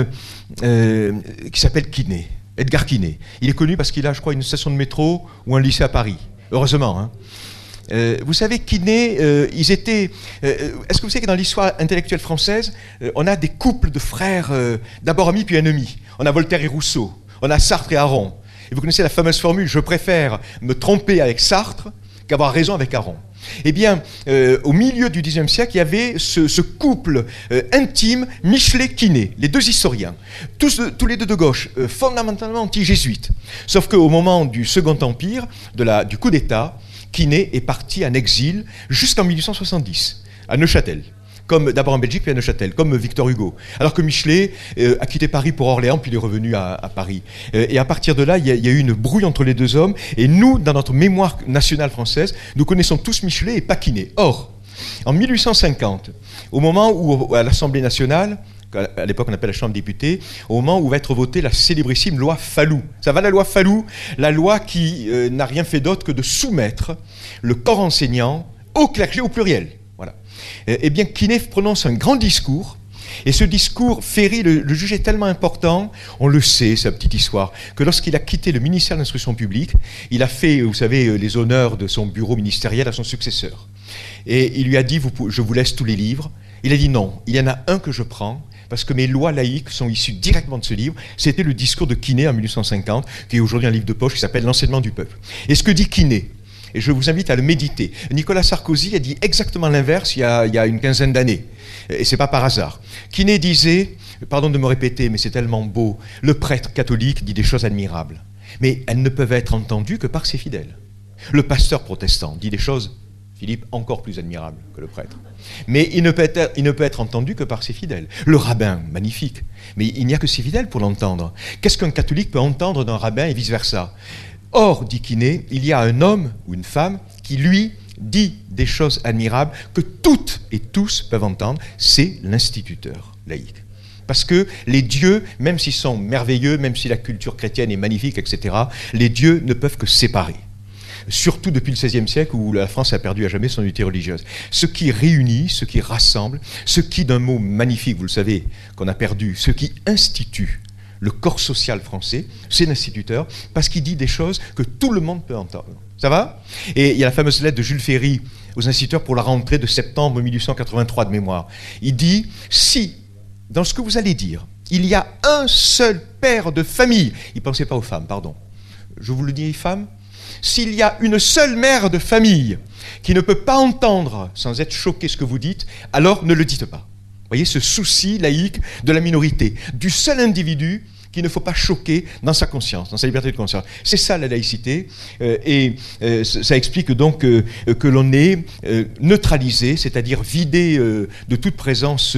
qui s'appelle Quinet, Edgar Quinet. Il est connu parce qu'il a, je crois, une station de métro ou un lycée à Paris. Heureusement, hein. Vous savez, Quinet, ils étaient... est-ce que vous savez que dans l'histoire intellectuelle française, on a des couples de frères, d'abord amis puis ennemis. On a Voltaire et Rousseau, on a Sartre et Aron. Et vous connaissez la fameuse formule « je préfère me tromper avec Sartre qu'avoir raison avec Aron ». Eh bien, au milieu du XIXe siècle, il y avait ce couple intime, Michelet-Quinet, les deux historiens, tous les deux de gauche, fondamentalement anti-jésuites. Sauf qu'au moment du Second Empire, du coup d'État, Quinet est parti en exil jusqu'en 1870, à Neuchâtel. Comme d'abord en Belgique, puis à Neuchâtel, comme Victor Hugo. Alors que Michelet a quitté Paris pour Orléans, puis il est revenu à Paris. Et à partir de là, il y a eu une brouille entre les deux hommes. Et nous, dans notre mémoire nationale française, nous connaissons tous Michelet et pas Quinet. Or, en 1850, au moment où, à l'Assemblée nationale, à l'époque on appelle la Chambre des députés, au moment où va être votée la célébrissime loi Fallou. Ça va, la loi Fallou, la loi qui n'a rien fait d'autre que de soumettre le corps enseignant au clergé au pluriel. Voilà. Eh bien, Quinet prononce un grand discours, et ce discours Ferry le jugeait tellement important, on le sait, sa petite histoire, que lorsqu'il a quitté le ministère de l'Instruction publique, il a fait, vous savez, les honneurs de son bureau ministériel à son successeur. Et il lui a dit, je vous laisse tous les livres. Il a dit non, il y en a un que je prends, parce que mes lois laïques sont issues directement de ce livre. C'était le discours de Quinet en 1850, qui est aujourd'hui un livre de poche qui s'appelle L'enseignement du peuple. Et ce que dit Quinet, et je vous invite à le méditer. Nicolas Sarkozy a dit exactement l'inverse il y a une quinzaine d'années. Et c'est pas par hasard. Quinet disait, pardon de me répéter, mais c'est tellement beau, le prêtre catholique dit des choses admirables, mais elles ne peuvent être entendues que par ses fidèles. Le pasteur protestant dit des choses, Philippe, encore plus admirables que le prêtre. Mais il ne peut être entendu que par ses fidèles. Le rabbin, magnifique, mais il n'y a que ses fidèles pour l'entendre. Qu'est-ce qu'un catholique peut entendre d'un rabbin et vice-versa ? Or, dit Quinet, il y a un homme ou une femme qui, lui, dit des choses admirables que toutes et tous peuvent entendre, c'est l'instituteur laïque. Parce que les dieux, même s'ils sont merveilleux, même si la culture chrétienne est magnifique, etc., les dieux ne peuvent que séparer. Surtout depuis le XVIe siècle où la France a perdu à jamais son unité religieuse. Ce qui réunit, ce qui rassemble, ce qui, d'un mot magnifique, vous le savez, qu'on a perdu, ce qui institue le corps social français, c'est l'instituteur, parce qu'il dit des choses que tout le monde peut entendre. Ça va ? Et il y a la fameuse lettre de Jules Ferry aux instituteurs pour la rentrée de septembre 1883 de mémoire. Il dit, si, dans ce que vous allez dire, il y a un seul père de famille, il ne pensait pas aux femmes, pardon, je vous le dis, femmes, s'il y a une seule mère de famille qui ne peut pas entendre sans être choquée ce que vous dites, alors ne le dites pas. Vous voyez ce souci laïque de la minorité, du seul individu qu'il ne faut pas choquer dans sa conscience, dans sa liberté de conscience. C'est ça la laïcité, et ça explique donc que l'on est neutralisé, c'est-à-dire vidé de toute présence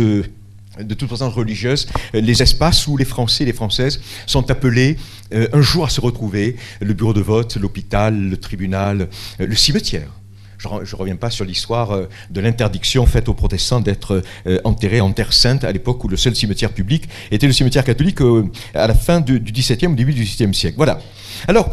religieuse, les espaces où les Français et les Françaises sont appelés un jour à se retrouver, le bureau de vote, l'hôpital, le tribunal, le cimetière. Je ne reviens pas sur l'histoire de l'interdiction faite aux protestants d'être enterrés en terre sainte à l'époque où le seul cimetière public était le cimetière catholique à la fin du XVIIe ou début du XVIIIe siècle. Voilà. Alors,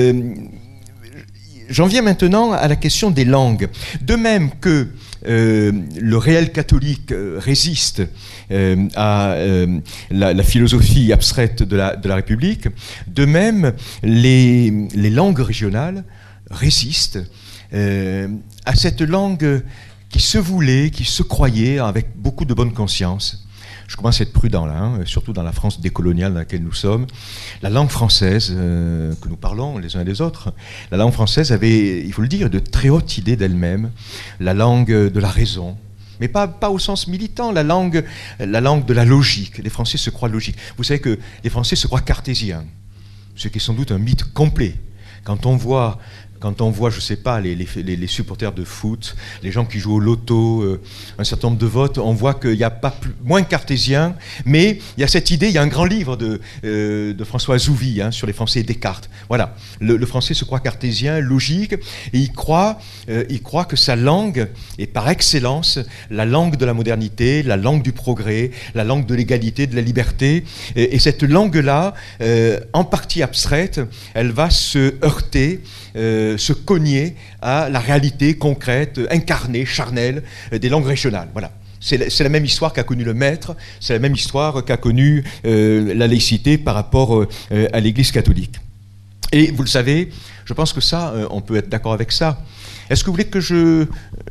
j'en viens maintenant à la question des langues. De même que le réel catholique résiste à la philosophie abstraite de la République, de même les langues régionales résistent à cette langue qui se voulait, qui se croyait avec beaucoup de bonne conscience. Je commence à être prudent là, hein, surtout dans la France décoloniale dans laquelle nous sommes. La langue française que nous parlons les uns et les autres, la langue française avait, il faut le dire, de très hautes idées d'elle-même, la langue de la raison, mais pas au sens militant, la langue de la logique. Les Français se croient logiques. Vous savez que les Français se croient cartésiens, ce qui est sans doute un mythe complet. Quand quand on voit, je ne sais pas, les supporters de foot, les gens qui jouent au loto, un certain nombre de votes, on voit qu'il n'y a pas moins cartésien, mais il y a cette idée, il y a un grand livre de François Zouvi sur les Français et Descartes. Voilà, le Français se croit cartésien, logique, et il croit que sa langue est par excellence la langue de la modernité, la langue du progrès, la langue de l'égalité, de la liberté. Et cette langue-là, en partie abstraite, elle va se heurter, se cogner à la réalité concrète, incarnée, charnelle des langues régionales. Voilà. C'est la même histoire qu'a connue le maître, c'est la même histoire qu'a connue la laïcité par rapport à l'Église catholique. Et vous le savez, je pense que ça, on peut être d'accord avec ça. Est-ce que vous voulez que je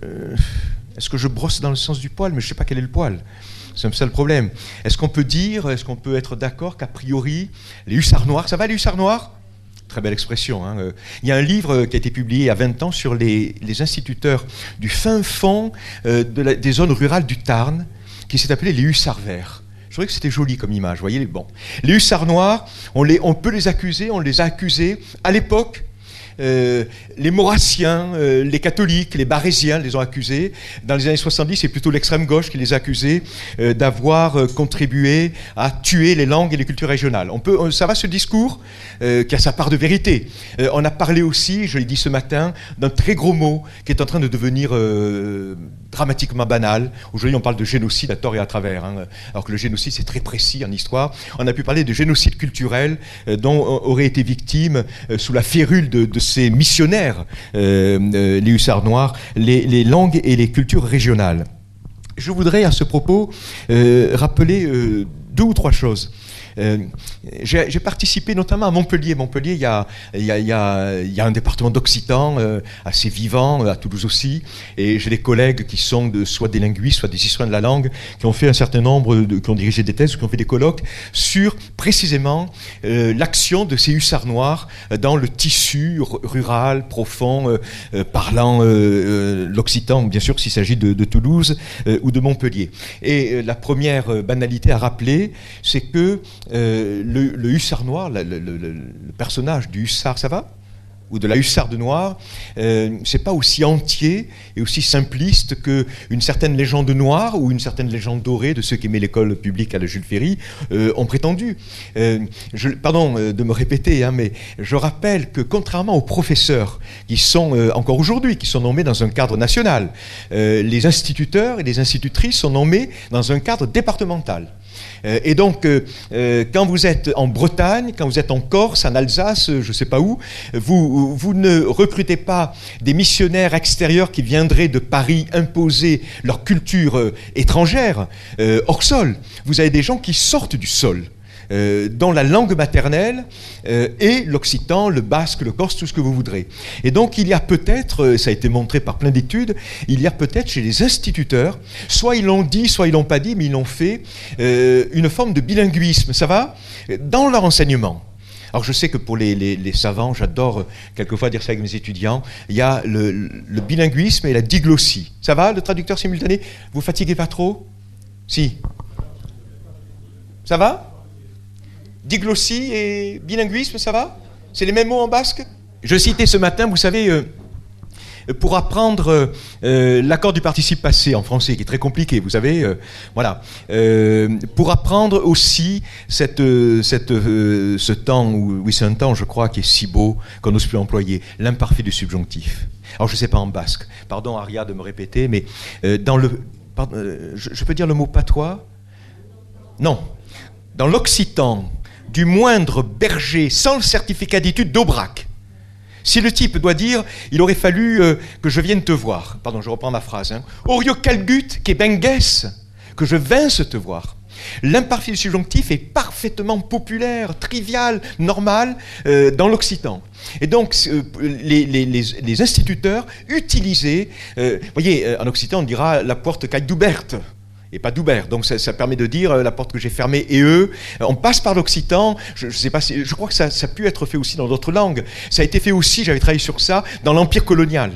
brosse dans le sens du poil? Mais je ne sais pas quel est le poil. C'est un peu ça le problème. Est-ce qu'on peut être d'accord qu'a priori, les hussards noirs, ça va les hussards noirs? Très belle expression. Il y a un livre qui a été publié il y a 20 ans sur les instituteurs du fin fond des zones rurales du Tarn, qui s'est appelé les hussards verts. Je trouvais que c'était joli comme image. Vous voyez, bon. Les hussards noirs, on peut les accuser, on les a accusés à l'époque. Les Maurassiens, les catholiques, les Barésiens les ont accusés. Dans les années 70, c'est plutôt l'extrême gauche qui les a accusés d'avoir contribué à tuer les langues et les cultures régionales. Ça va, ce discours qui a sa part de vérité. On a parlé aussi, je l'ai dit ce matin, d'un très gros mot qui est en train de devenir dramatiquement banal. Aujourd'hui, on parle de génocide à tort et à travers, alors que le génocide, c'est très précis en histoire. On a pu parler de génocide culturel dont auraient été victimes, sous la férule de ces missionnaires, les hussards noirs, les langues et les cultures régionales. Je voudrais à ce propos rappeler 2 ou 3 choses. J'ai participé notamment à Montpellier. Montpellier, il y a un département d'occitan assez vivant, à Toulouse aussi, et j'ai des collègues qui sont soit des linguistes, soit des historiens de la langue, qui ont fait un certain nombre, qui ont dirigé des thèses, qui ont fait des colloques sur précisément l'action de ces hussards noirs dans le tissu rural, profond, parlant l'occitan, bien sûr, s'il s'agit de Toulouse ou de Montpellier. Et la première banalité à rappeler, c'est que le hussard noir, le personnage du hussard, ça va? Ou de la hussarde noire, c'est pas aussi entier et aussi simpliste qu'une certaine légende noire ou une certaine légende dorée de ceux qui aimaient l'école publique à la Jules Ferry ont prétendu. Pardon de me répéter, mais je rappelle que contrairement aux professeurs qui sont encore aujourd'hui, qui sont nommés dans un cadre national, les instituteurs et les institutrices sont nommés dans un cadre départemental. Et donc, quand vous êtes en Bretagne, quand vous êtes en Corse, en Alsace, je ne sais pas où, vous ne recrutez pas des missionnaires extérieurs qui viendraient de Paris imposer leur culture étrangère hors sol. Vous avez des gens qui sortent du sol, dont la langue maternelle est l'occitan, le basque, le corse, tout ce que vous voudrez. Et donc il y a peut-être, ça a été montré par plein d'études, il y a peut-être chez les instituteurs, soit ils l'ont dit, soit ils l'ont pas dit, mais ils l'ont fait, une forme de bilinguisme, ça va, dans leur enseignement. Alors je sais que pour les savants, j'adore quelquefois dire ça avec mes étudiants, il y a le bilinguisme et la diglossie. Ça va, le traducteur simultané? Vous fatiguez pas trop? Si. Ça va? Diglossie et bilinguisme, ça va? C'est les mêmes mots en basque? Je citais ce matin, vous savez, pour apprendre l'accord du participe passé en français, qui est très compliqué, vous savez, voilà. Pour apprendre aussi ce temps, oui c'est un temps, je crois, qui est si beau qu'on n'ose plus employer, l'imparfait du subjonctif. Alors je ne sais pas en basque, pardon Aria de me répéter, mais je peux dire le mot patois? Non. Dans l'occitan, du moindre berger sans le certificat d'études d'Aubrac. Si le type doit dire, il aurait fallu que je vienne te voir. Pardon, je reprends ma phrase. Orio calgut que bengues, que je vinsse te voir. L'imparfait du subjonctif est parfaitement populaire, trivial, normal dans l'occitan. Et donc, les instituteurs utilisaient, voyez, en occitan, on dira la porte caille d'Ouberte. Et pas d'Oubert. Donc ça permet de dire la porte que j'ai fermée et eux. On passe par l'occitan. Je sais pas, je crois que ça a pu être fait aussi dans d'autres langues. Ça a été fait aussi, j'avais travaillé sur ça, dans l'Empire colonial. Vous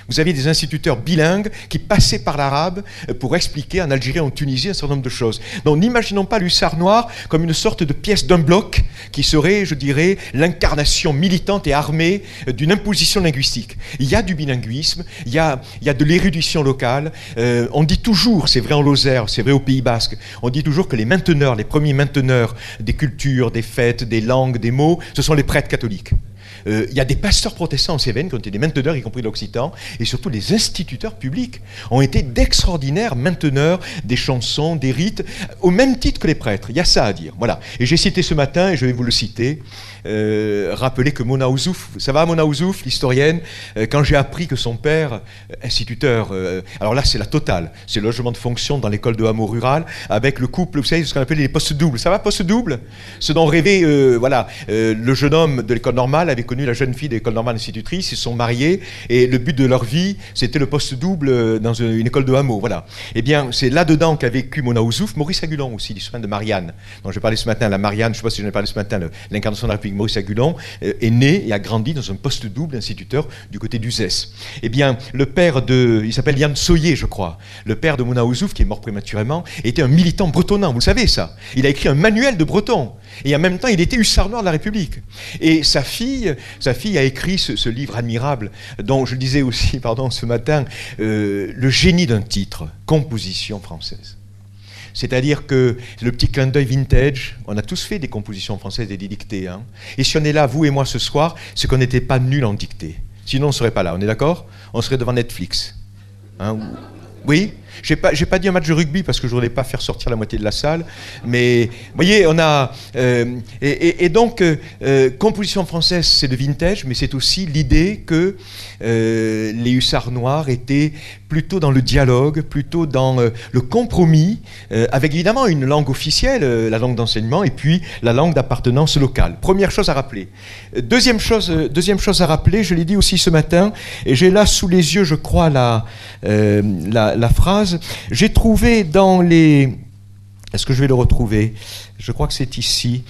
Vous aviez des instituteurs bilingues qui passaient par l'arabe pour expliquer en Algérie, en Tunisie, un certain nombre de choses. Donc n'imaginons pas l'hussard noir comme une sorte de pièce d'un bloc qui serait, je dirais, l'incarnation militante et armée d'une imposition linguistique. Il y a du bilinguisme, il y a de l'érudition locale. On dit toujours, c'est vrai en Lozère, c'est vrai au Pays Basque, on dit toujours que les mainteneurs, les premiers mainteneurs des cultures, des fêtes, des langues, des mots, ce sont les prêtres catholiques. Il y a des pasteurs protestants en Cévennes qui ont été des mainteneurs, y compris l'Occitan, et surtout les instituteurs publics ont été d'extraordinaires mainteneurs des chansons, des rites, au même titre que les prêtres. Il y a ça à dire. Voilà. Et j'ai cité ce matin, et je vais vous le citer, rappeler que Mona Ouzouf, ça va Mona Ouzouf, l'historienne, quand j'ai appris que son père, instituteur, alors là c'est la totale, c'est le logement de fonction dans l'école de hameau rural, avec le couple, vous savez, ce qu'on appelle les postes doubles. Ça va, postes doubles? Ce dont rêvait, le jeune homme de l'école normale avait connu la jeune fille de l'école normale institutrice, ils se sont mariés, et le but de leur vie, c'était le poste double dans une école de hameau, voilà. Eh bien, c'est là-dedans qu'a vécu Mona Ouzouf, Maurice Agulon aussi, l'historien de Marianne, dont j'ai parlé ce matin, la Marianne, je ne sais pas si j'en ai parlé ce matin, l'incarnation de la République, Maurice Agulon, est né et a grandi dans un poste double instituteur du côté d'Uzès. Eh bien, le père il s'appelle Yann Soyer, je crois, le père de Mona Ouzouf, qui est mort prématurément, était un militant bretonnant, vous savez ça. Il a écrit un manuel de breton, et en même temps, il était hussard noir de la République. Et sa fille a écrit ce livre admirable, dont je disais aussi, ce matin, le génie d'un titre, composition française. C'est-à-dire que le petit clin d'œil vintage, on a tous fait des compositions françaises et des dictées. Hein. Et si on est là, vous et moi, ce soir, c'est qu'on n'était pas nuls en dictée. Sinon, on ne serait pas là, on est d'accord? On serait devant Netflix. Hein, oui, j'ai pas dit un match de rugby parce que je ne voudrais pas faire sortir la moitié de la salle, mais vous voyez, on a donc composition française, c'est le vintage, mais c'est aussi l'idée que les hussards noirs étaient plutôt dans le dialogue, plutôt dans le compromis, avec évidemment une langue officielle, la langue d'enseignement, et puis la langue d'appartenance locale. Première chose à rappeler. Deuxième chose à rappeler, je l'ai dit aussi ce matin, et j'ai là sous les yeux, je crois, la phrase. J'ai trouvé dans les... Est-ce que je vais le retrouver? Je crois que c'est ici.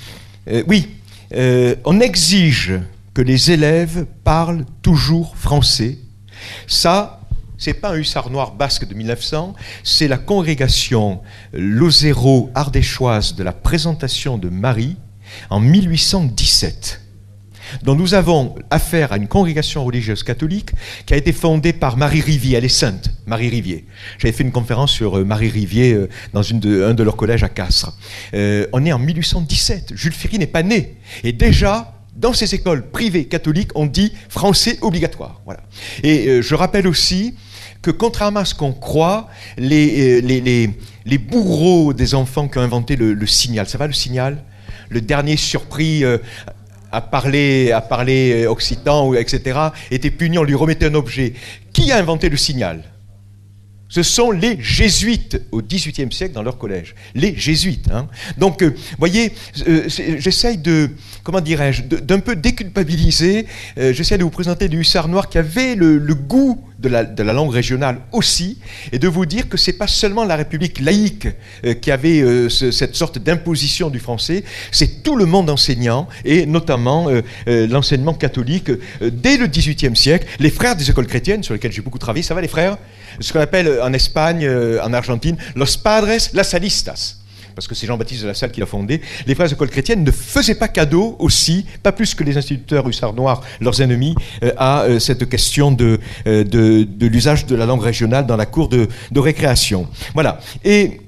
On exige que les élèves parlent toujours français. Ça, c'est pas un hussard noir basque de 1900, c'est la congrégation lozéro-ardéchoise de la Présentation de Marie en 1817. dont nous avons affaire à une congrégation religieuse catholique qui a été fondée par Marie Rivier. Elle est sainte, Marie Rivier. J'avais fait une conférence sur Marie Rivier dans un de leurs collèges à Castres. On est en 1817. Jules Ferry n'est pas né. Et déjà, dans ces écoles privées catholiques, on dit français obligatoire. Voilà. Et je rappelle aussi que contrairement à ce qu'on croit, les bourreaux des enfants qui ont inventé le signal, ça va le signal? Le dernier surpris à parler occitan, etc., était puni, on lui remettait un objet. Qui a inventé le signal? Ce sont les jésuites au XVIIIe siècle dans leur collège. Les jésuites. Hein. Donc, voyez, j'essaye de, comment dirais-je, d'un peu déculpabiliser. J'essaie de vous présenter des hussards noirs qui avaient le goût de la langue régionale aussi, et de vous dire que c'est pas seulement la République laïque qui avait cette sorte d'imposition du français, c'est tout le monde enseignant, et notamment l'enseignement catholique dès le XVIIIe siècle. Les frères des écoles chrétiennes, sur lesquels j'ai beaucoup travaillé, ça va les frères? Ce qu'on appelle en Espagne, en Argentine, los padres lasalistas. Parce que c'est Jean-Baptiste de La Salle qui l'a fondé. Les frères écoles chrétiennes ne faisaient pas cadeau aussi, pas plus que les instituteurs hussards noirs, leurs ennemis, à cette question de l'usage de la langue régionale dans la cour de récréation. Voilà. Et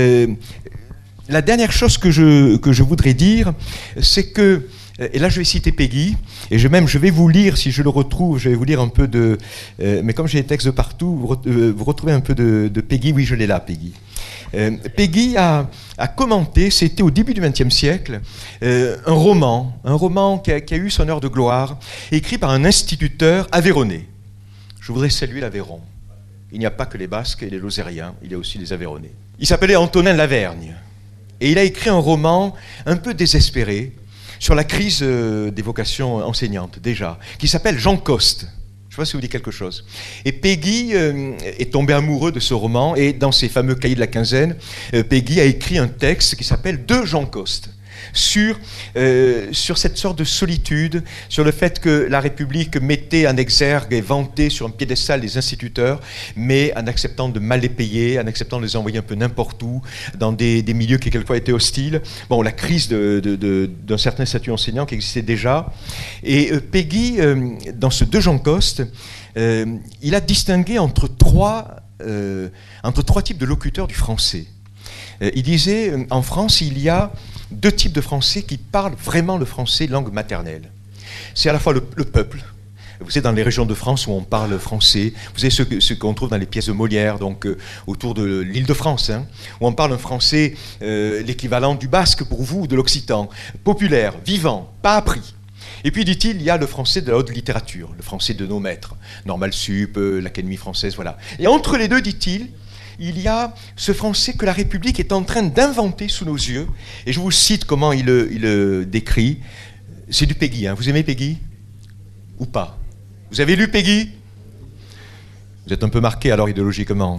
la dernière chose que je voudrais dire, c'est que, et là je vais citer Péguy, et je vais vous lire, si je le retrouve, je vais vous lire un peu de... mais comme j'ai les textes de partout, vous retrouvez un peu de Péguy. Oui, je l'ai là, Péguy. Péguy a commenté, c'était au début du XXe siècle, un roman qui a eu son heure de gloire, écrit par un instituteur aveyronnais. Je voudrais saluer l'Aveyron. Il n'y a pas que les Basques et les Lozériens, il y a aussi les Aveyronnais. Il s'appelait Antonin Lavergne, et il a écrit un roman un peu désespéré sur la crise des vocations enseignantes, déjà, qui s'appelle Jean Coste. Je ne sais pas si vous dit quelque chose. Et Péguy est tombé amoureux de ce roman, et dans ses fameux cahiers de la quinzaine, Péguy a écrit un texte qui s'appelle « De Jean Coste ». sur cette sorte de solitude, sur le fait que la République mettait en exergue et vantait sur un piédestal les instituteurs, mais en acceptant de mal les payer, en acceptant de les envoyer un peu n'importe où, dans des milieux qui quelquefois étaient hostiles. Bon, la crise d'un certain statut enseignant qui existait déjà. Et Péguy, dans ce De Joncost, il a distingué entre trois types de locuteurs du français. Il disait, en France, il y a deux types de français qui parlent vraiment le français langue maternelle. C'est à la fois le peuple. Vous savez, dans les régions de France où on parle français, vous savez ce qu'on trouve dans les pièces de Molière, donc autour de l'Île-de-France, hein, où on parle un français, l'équivalent du basque pour vous, ou de l'occitan, populaire, vivant, pas appris. Et puis, dit-il, il y a le français de la haute littérature, le français de nos maîtres, Normal Sup, l'Académie française, voilà. Et entre les deux, dit-il, il y a ce français que la République est en train d'inventer sous nos yeux. Et je vous cite comment il le décrit. C'est du Péguy, hein. Vous aimez Péguy? Ou pas? Vous avez lu Péguy? Vous êtes un peu marqué alors idéologiquement.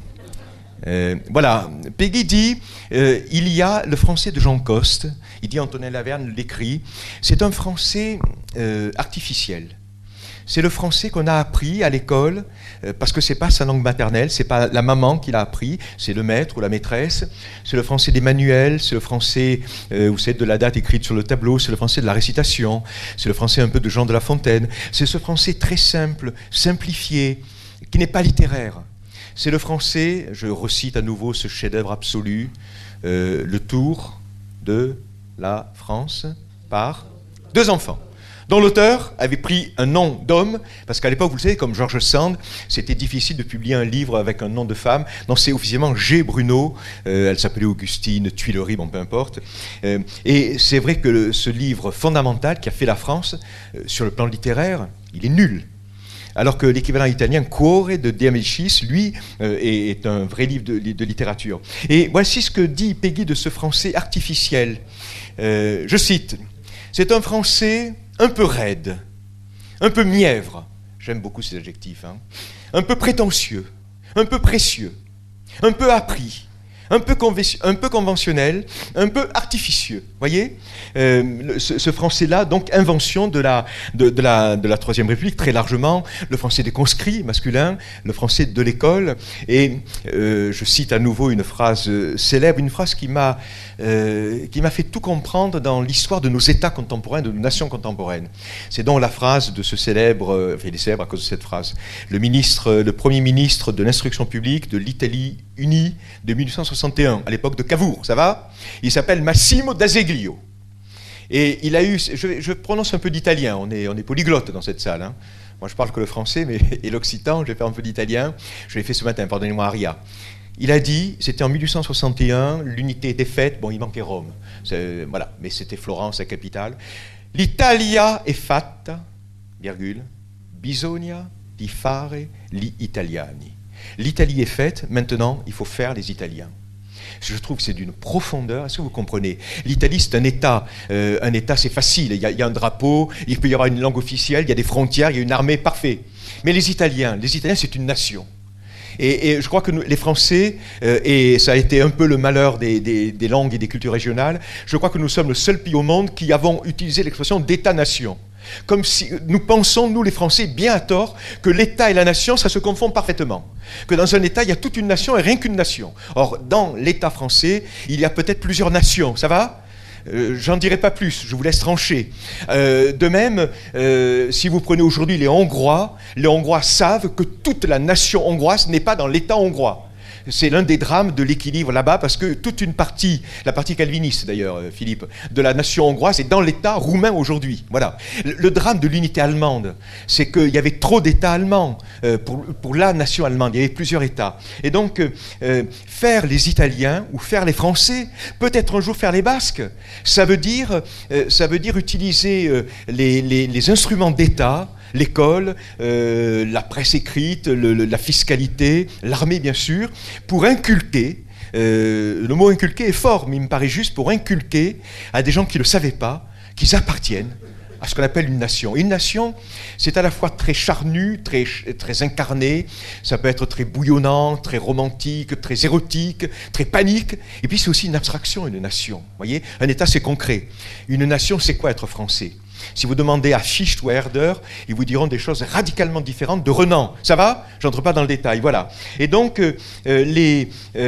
Voilà, Péguy dit, il y a le français de Joncost, il dit, Antonin Laverne l'écrit, c'est un français artificiel. C'est le français qu'on a appris à l'école, parce que c'est pas sa langue maternelle, c'est pas la maman qui l'a appris, c'est le maître ou la maîtresse. C'est le français des manuels, c'est le français, vous savez, de la date écrite sur le tableau, c'est le français de la récitation, c'est le français un peu de Jean de La Fontaine. C'est ce français très simple, simplifié, qui n'est pas littéraire. C'est le français, je recite à nouveau ce chef-d'œuvre absolu, le tour de la France par deux enfants, dont l'auteur avait pris un nom d'homme, parce qu'à l'époque, vous le savez, comme George Sand, c'était difficile de publier un livre avec un nom de femme. Donc c'est officiellement G. Bruno, elle s'appelait Augustine, Tuileries, bon peu importe. Et c'est vrai que ce livre fondamental qui a fait la France, sur le plan littéraire, il est nul. Alors que l'équivalent italien Cuore de De Amicis, lui, est un vrai livre de littérature. Et voici ce que dit Péguy de ce français artificiel. Je cite, « C'est un français un peu raide, un peu mièvre, j'aime beaucoup ces adjectifs, hein, un peu prétentieux, un peu précieux, un peu appris, un peu conventionnel, un peu artificieux. Voyez, ce français-là, donc invention de la Troisième République, très largement, le français des conscrits masculins, le français de l'école. Et je cite à nouveau une phrase célèbre, une phrase qui m'a fait tout comprendre dans l'histoire de nos États contemporains, de nos nations contemporaines. C'est donc la phrase de ce célèbre, enfin il est célèbre à cause de cette phrase, le premier ministre de l'instruction publique de l'Italie unie de 1861, à l'époque de Cavour, ça va? Il s'appelle Massimo d'Azeglio. Et il a eu, je prononce un peu d'italien, on est polyglotte dans cette salle, hein. Moi je parle que le français et l'occitan, je vais faire un peu d'italien, je l'ai fait ce matin, pardonnez-moi Aria. Il a dit, c'était en 1861, l'unité était faite, bon il manquait Rome, voilà, mais c'était Florence, la capitale. L'Italia è fatta, virgule, bisogna di fare gli italiani. L'Italie est faite, maintenant il faut faire les Italiens. Je trouve que c'est d'une profondeur, est-ce que vous comprenez? L'Italie c'est un État c'est facile, il y a un drapeau, il peut y avoir une langue officielle, il y a des frontières, il y a une armée, parfait. Mais les Italiens c'est une nation. Et je crois que les Français, et ça a été un peu le malheur des langues et des cultures régionales, je crois que nous sommes le seul pays au monde qui avons utilisé l'expression d'État-nation. Comme si nous pensons, nous les Français, bien à tort, que l'État et la nation, ça se confond parfaitement. Que dans un État, il y a toute une nation et rien qu'une nation. Or, dans l'État français, il y a peut-être plusieurs nations, ça va ? J'en dirai pas plus, je vous laisse trancher. De même, si vous prenez aujourd'hui les Hongrois savent que toute la nation hongroise n'est pas dans l'État hongrois. C'est l'un des drames de l'équilibre là-bas, parce que toute une partie, la partie calviniste d'ailleurs, Philippe, de la nation hongroise est dans l'État roumain aujourd'hui. Voilà. Le drame de l'unité allemande, c'est qu'il y avait trop d'États allemands pour la nation allemande. Il y avait plusieurs États. Et donc, faire les Italiens ou faire les Français, peut-être un jour faire les Basques, ça veut dire utiliser les instruments d'État, l'école, la presse écrite, la fiscalité, l'armée bien sûr, pour inculquer, le mot inculquer est fort, mais il me paraît juste, pour inculquer à des gens qui ne le savaient pas, qu'ils appartiennent à ce qu'on appelle une nation. Et une nation, c'est à la fois très charnu, très incarné, ça peut être très bouillonnant, très romantique, très érotique, très panique, et puis c'est aussi une abstraction, une nation. Vous voyez, un État, c'est concret. Une nation, c'est quoi être français? Si vous demandez à Fichte ou à Herder, ils vous diront des choses radicalement différentes de Renan. Ça va? J'entre pas dans le détail. Voilà. Et donc, les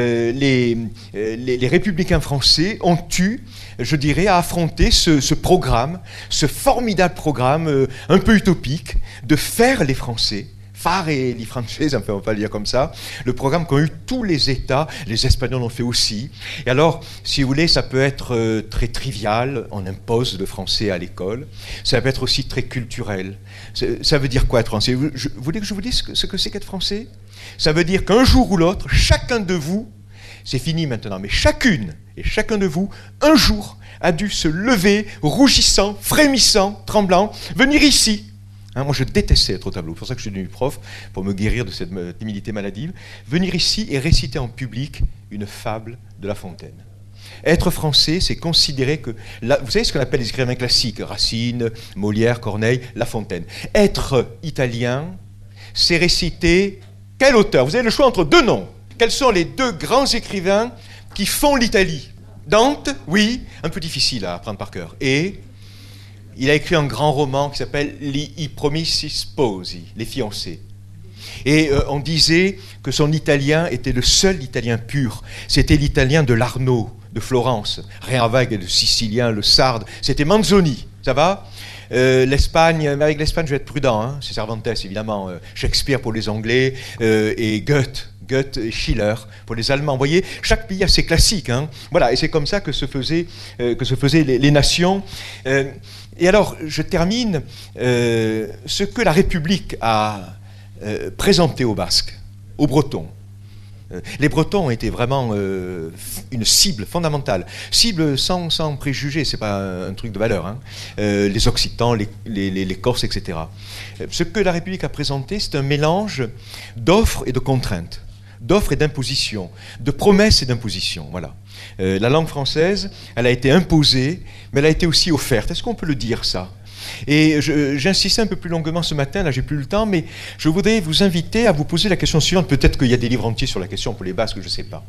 républicains français ont eu, je dirais, à affronter ce programme, ce formidable programme un peu utopique de faire les Français. Fare li Francesi, on ne peut pas le dire comme ça, le programme qu'ont eu tous les États, les Espagnols l'ont fait aussi. Et alors, si vous voulez, ça peut être très trivial, on impose le français à l'école, ça peut être aussi très culturel. Ça veut dire quoi être français? Vous voulez que je vous dise ce que c'est qu'être français? Ça veut dire qu'un jour ou l'autre, chacun de vous, c'est fini maintenant, mais chacune et chacun de vous, un jour, a dû se lever, rougissant, frémissant, tremblant, venir ici. Moi, je détestais être au tableau. C'est pour ça que je suis devenu prof, pour me guérir de cette timidité maladive. Venir ici et réciter en public une fable de La Fontaine. Être français, c'est considérer que... vous savez ce qu'on appelle les écrivains classiques, Racine, Molière, Corneille, La Fontaine. Être italien, c'est réciter quel auteur? Vous avez le choix entre deux noms. Quels sont les deux grands écrivains qui font l'Italie? Dante, oui, un peu difficile à apprendre par cœur. Et... il a écrit un grand roman qui s'appelle I Promessi Sposi, Les fiancés. Et on disait que son italien était le seul italien pur. C'était l'italien de l'Arnaud, de Florence. Rien à voir avec le sicilien, le sarde. C'était Manzoni, ça va? L'Espagne, mais avec l'Espagne, je vais être prudent. Hein. C'est Cervantes, évidemment. Shakespeare pour les Anglais et Goethe et Schiller pour les Allemands. Vous voyez, chaque pays a ses classiques. Hein. Voilà, et c'est comme ça que se faisaient les nations. Et alors, je termine, ce que la République a présenté aux Basques, aux Bretons. Les Bretons ont été vraiment une cible fondamentale. Cible sans préjugés, c'est pas un truc de valeur. Hein. Les Occitans, les Corses, etc. Ce que la République a présenté, c'est un mélange d'offres et de contraintes, d'offres et d'impositions, de promesses et d'impositions. Voilà. La langue française, elle a été imposée, mais elle a été aussi offerte. Est-ce qu'on peut le dire, ça? Et j'insistais un peu plus longuement ce matin, là j'ai plus le temps, mais je voudrais vous inviter à vous poser la question suivante. Peut-être qu'il y a des livres entiers sur la question pour les Basques, je ne sais pas.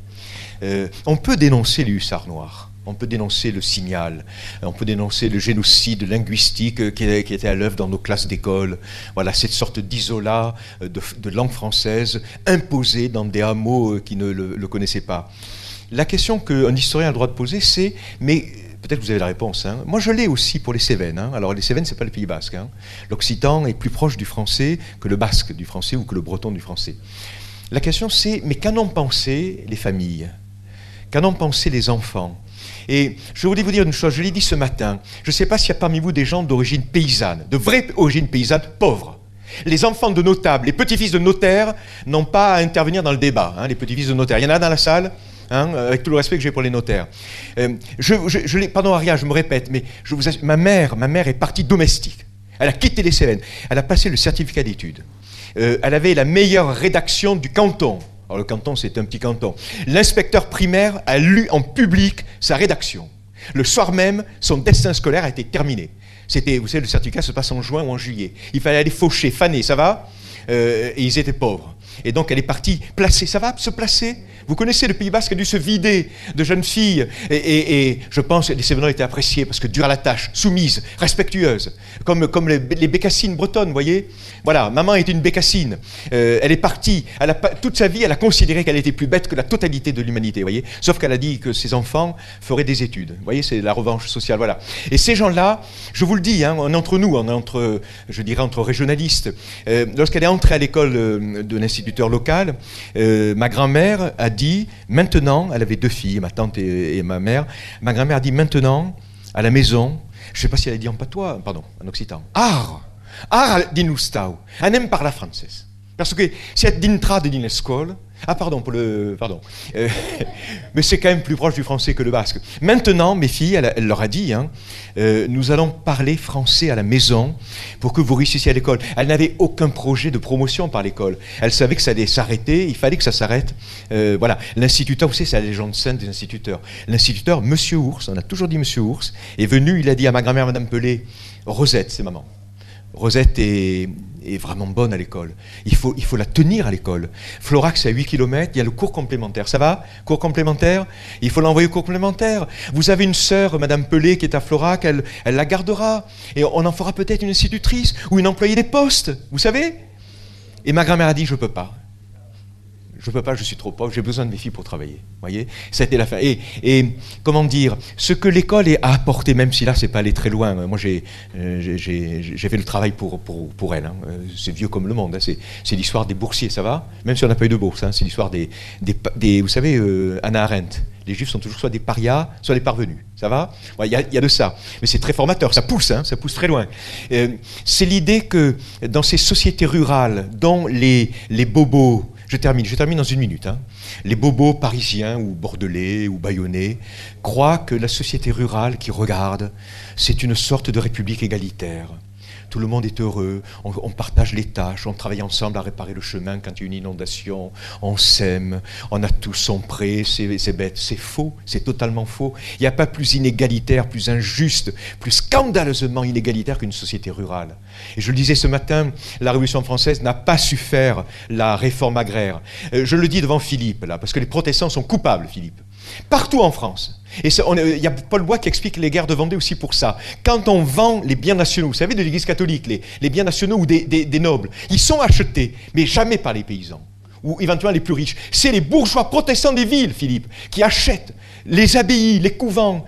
On peut dénoncer les hussards noirs, on peut dénoncer le signal, on peut dénoncer le génocide linguistique qui était à l'œuvre dans nos classes d'école. Voilà, cette sorte d'isolat de langue française imposée dans des hameaux qui ne le connaissaient pas. La question qu'un historien a le droit de poser, c'est, mais peut-être que vous avez la réponse, hein. Moi je l'ai aussi pour les Cévennes. Hein. Alors les Cévennes, ce n'est pas le Pays basque. Hein. L'occitan est plus proche du français que le basque du français ou que le breton du français. La question c'est, mais qu'en ont pensé les familles? Qu'en ont pensé les enfants? Et je voulais vous dire une chose, je l'ai dit ce matin, je ne sais pas s'il y a parmi vous des gens d'origine paysanne, de vraie origine paysanne, pauvres. Les enfants de notables, les petits-fils de notaires n'ont pas à intervenir dans le débat, hein, les petits-fils de notaires. Il y en a dans la salle? Hein, avec tout le respect que j'ai pour les notaires. Pardon Aria, je me répète, mais ma mère est partie domestique. Elle a quitté les Cévennes. Elle a passé le certificat d'études. Elle avait la meilleure rédaction du canton. Alors le canton, c'est un petit canton. L'inspecteur primaire a lu en public sa rédaction. Le soir même, son destin scolaire a été terminé. C'était, vous savez, le certificat se passe en juin ou en juillet. Il fallait aller faucher, faner, ça va? Et ils étaient pauvres. Et donc elle est partie placer. Ça va, se placer? Vous connaissez le Pays basque qui a dû se vider de jeunes filles. Et je pense que les Cévennois étaient appréciés parce que dures à la tâche, soumises, respectueuses. Comme les bécassines bretonnes, vous voyez? Voilà, maman était une bécassine. Elle est partie. Toute sa vie, elle a considéré qu'elle était plus bête que la totalité de l'humanité, vous voyez? Sauf qu'elle a dit que ses enfants feraient des études. Vous voyez, c'est la revanche sociale, voilà. Et ces gens-là, je vous le dis, hein, on est entre nous, on est entre, je dirais, entre régionalistes. Lorsqu'elle est entrée à l'école de l'instituteur local, ma grand-mère a dit, maintenant, elle avait deux filles, ma tante et ma mère, ma grand-mère a dit, maintenant, à la maison, je ne sais pas si elle a dit en patois, pardon, en occitan, Ar din ustau, anem parla français. Parce que si elle dintrade din l'école, Ah pardon, pardon. Mais c'est quand même plus proche du français que le basque. Maintenant, mes filles, elle leur a dit, hein, nous allons parler français à la maison pour que vous réussissiez à l'école. Elle n'avait aucun projet de promotion par l'école. Elle savait que ça allait s'arrêter, il fallait que ça s'arrête. Voilà. L'instituteur, vous savez, c'est la légende sainte des instituteurs. L'instituteur, Monsieur Ours, on a toujours dit Monsieur Ours, est venu, il a dit à ma grand-mère, Madame Pelé, Rosette, c'est maman. Rosette est vraiment bonne à l'école. Il faut la tenir à l'école. Florac, c'est à 8 km, il y a le cours complémentaire. Ça va? Cours complémentaire? Il faut l'envoyer au cours complémentaire. Vous avez une sœur, Madame Pelé, qui est à Florac, elle la gardera. Et on en fera peut-être une institutrice ou une employée des postes, vous savez? Et ma grand-mère a dit, je ne peux pas. Je ne peux pas, je suis trop pauvre, j'ai besoin de mes filles pour travailler. Voyez, ça a été la fin. Et comment dire, ce que l'école a apporté, même si là, c'est pas allé très loin. Moi, j'ai fait le travail pour elle. Hein. C'est vieux comme le monde. Hein. C'est l'histoire des boursiers, ça va? Même si on n'a pas eu de bourse. Hein. C'est l'histoire des vous savez, Hannah Arendt. Les Juifs sont toujours soit des parias, soit des parvenus. Ça va? Il y a de ça. Mais c'est très formateur. Ça pousse, hein, ça pousse très loin. C'est l'idée que dans ces sociétés rurales, dont les bobos, je termine dans une minute. Hein. Les bobos parisiens ou bordelais ou bayonnais croient que la société rurale qui regarde, c'est une sorte de république égalitaire. Tout le monde est heureux, on partage les tâches, on travaille ensemble à réparer le chemin quand il y a une inondation, on s'aime, on a tous son prêt, c'est bête. C'est faux, c'est totalement faux. Il n'y a pas plus inégalitaire, plus injuste, plus scandaleusement inégalitaire qu'une société rurale. Et je le disais ce matin, la Révolution française n'a pas su faire la réforme agraire. Je le dis devant Philippe, là, parce que les protestants sont coupables, Philippe. Partout en France. Et il y a Paul Bois qui explique les guerres de Vendée aussi pour ça. Quand on vend les biens nationaux, vous savez, de l'Église catholique, les biens nationaux ou des nobles, ils sont achetés, mais jamais par les paysans, ou éventuellement les plus riches. C'est les bourgeois protestants des villes, Philippe, qui achètent les abbayes, les couvents,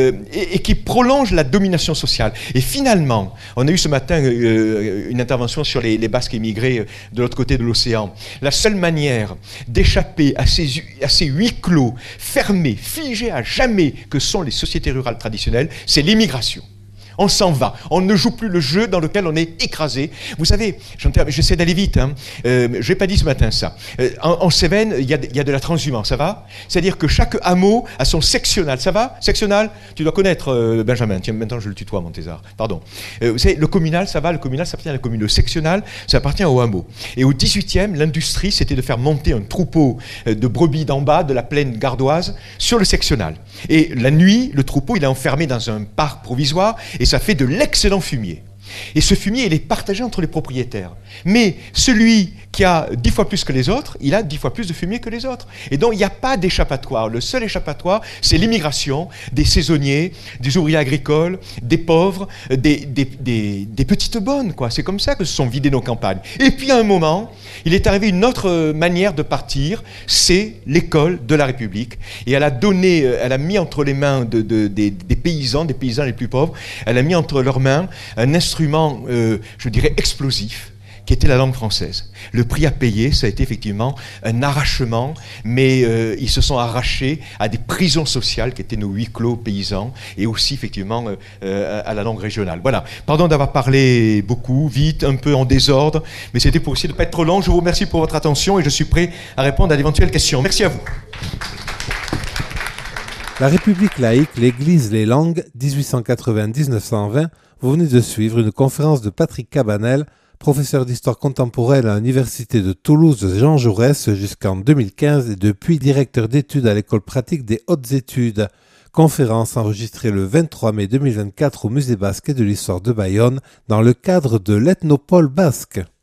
et qui prolongent la domination sociale. Et finalement, on a eu ce matin une intervention sur les Basques émigrés de l'autre côté de l'océan. La seule manière d'échapper à ces huis clos, fermés, figés à jamais que sont les sociétés rurales traditionnelles, c'est l'immigration. On s'en va. On ne joue plus le jeu dans lequel on est écrasé. Vous savez, j'essaie d'aller vite. Hein. Je n'ai pas dit ce matin ça. En Cévennes, il y a de la transhumance, ça va? C'est-à-dire que chaque hameau a son sectional. Ça va? Sectional? Tu dois connaître, Benjamin. Tiens, maintenant je le tutoie, mon thésard. Pardon. Vous savez, le communal, ça va? Le communal, ça appartient à la commune. Le sectional, ça appartient au hameau. Et au 18e, l'industrie, c'était de faire monter un troupeau de brebis d'en bas, de la plaine gardoise, sur le sectional. Et la nuit, le troupeau, il est enfermé dans un parc provisoire. Et ça fait de l'excellent fumier. Et ce fumier, il est partagé entre les propriétaires. Mais celui qui a 10 fois plus que les autres, il a 10 fois plus de fumier que les autres. Et donc, il n'y a pas d'échappatoire. Le seul échappatoire, c'est l'immigration des saisonniers, des ouvriers agricoles, des pauvres, des petites bonnes, quoi. C'est comme ça que se sont vidées nos campagnes. Et puis, à un moment, il est arrivé une autre manière de partir, c'est l'école de la République. Et elle a mis entre les mains des paysans les plus pauvres, elle a mis entre leurs mains un instrument, je dirais, explosif, qui était la langue française. Le prix à payer, ça a été effectivement un arrachement, mais ils se sont arrachés à des prisons sociales qui étaient nos huis clos paysans, et aussi effectivement à la langue régionale. Voilà, pardon d'avoir parlé beaucoup, vite, un peu en désordre, mais c'était pour essayer de ne pas être trop long. Je vous remercie pour votre attention et je suis prêt à répondre à d'éventuelles questions. Merci à vous. La République laïque, l'Église, les langues, 1880-1920, vous venez de suivre une conférence de Patrick Cabanel, professeur d'histoire contemporaine à l'Université de Toulouse Jean Jaurès jusqu'en 2015 et depuis directeur d'études à l'École pratique des hautes études. Conférence enregistrée le 23 mai 2024 au Musée basque et de l'histoire de Bayonne dans le cadre de l'Ethnopole basque.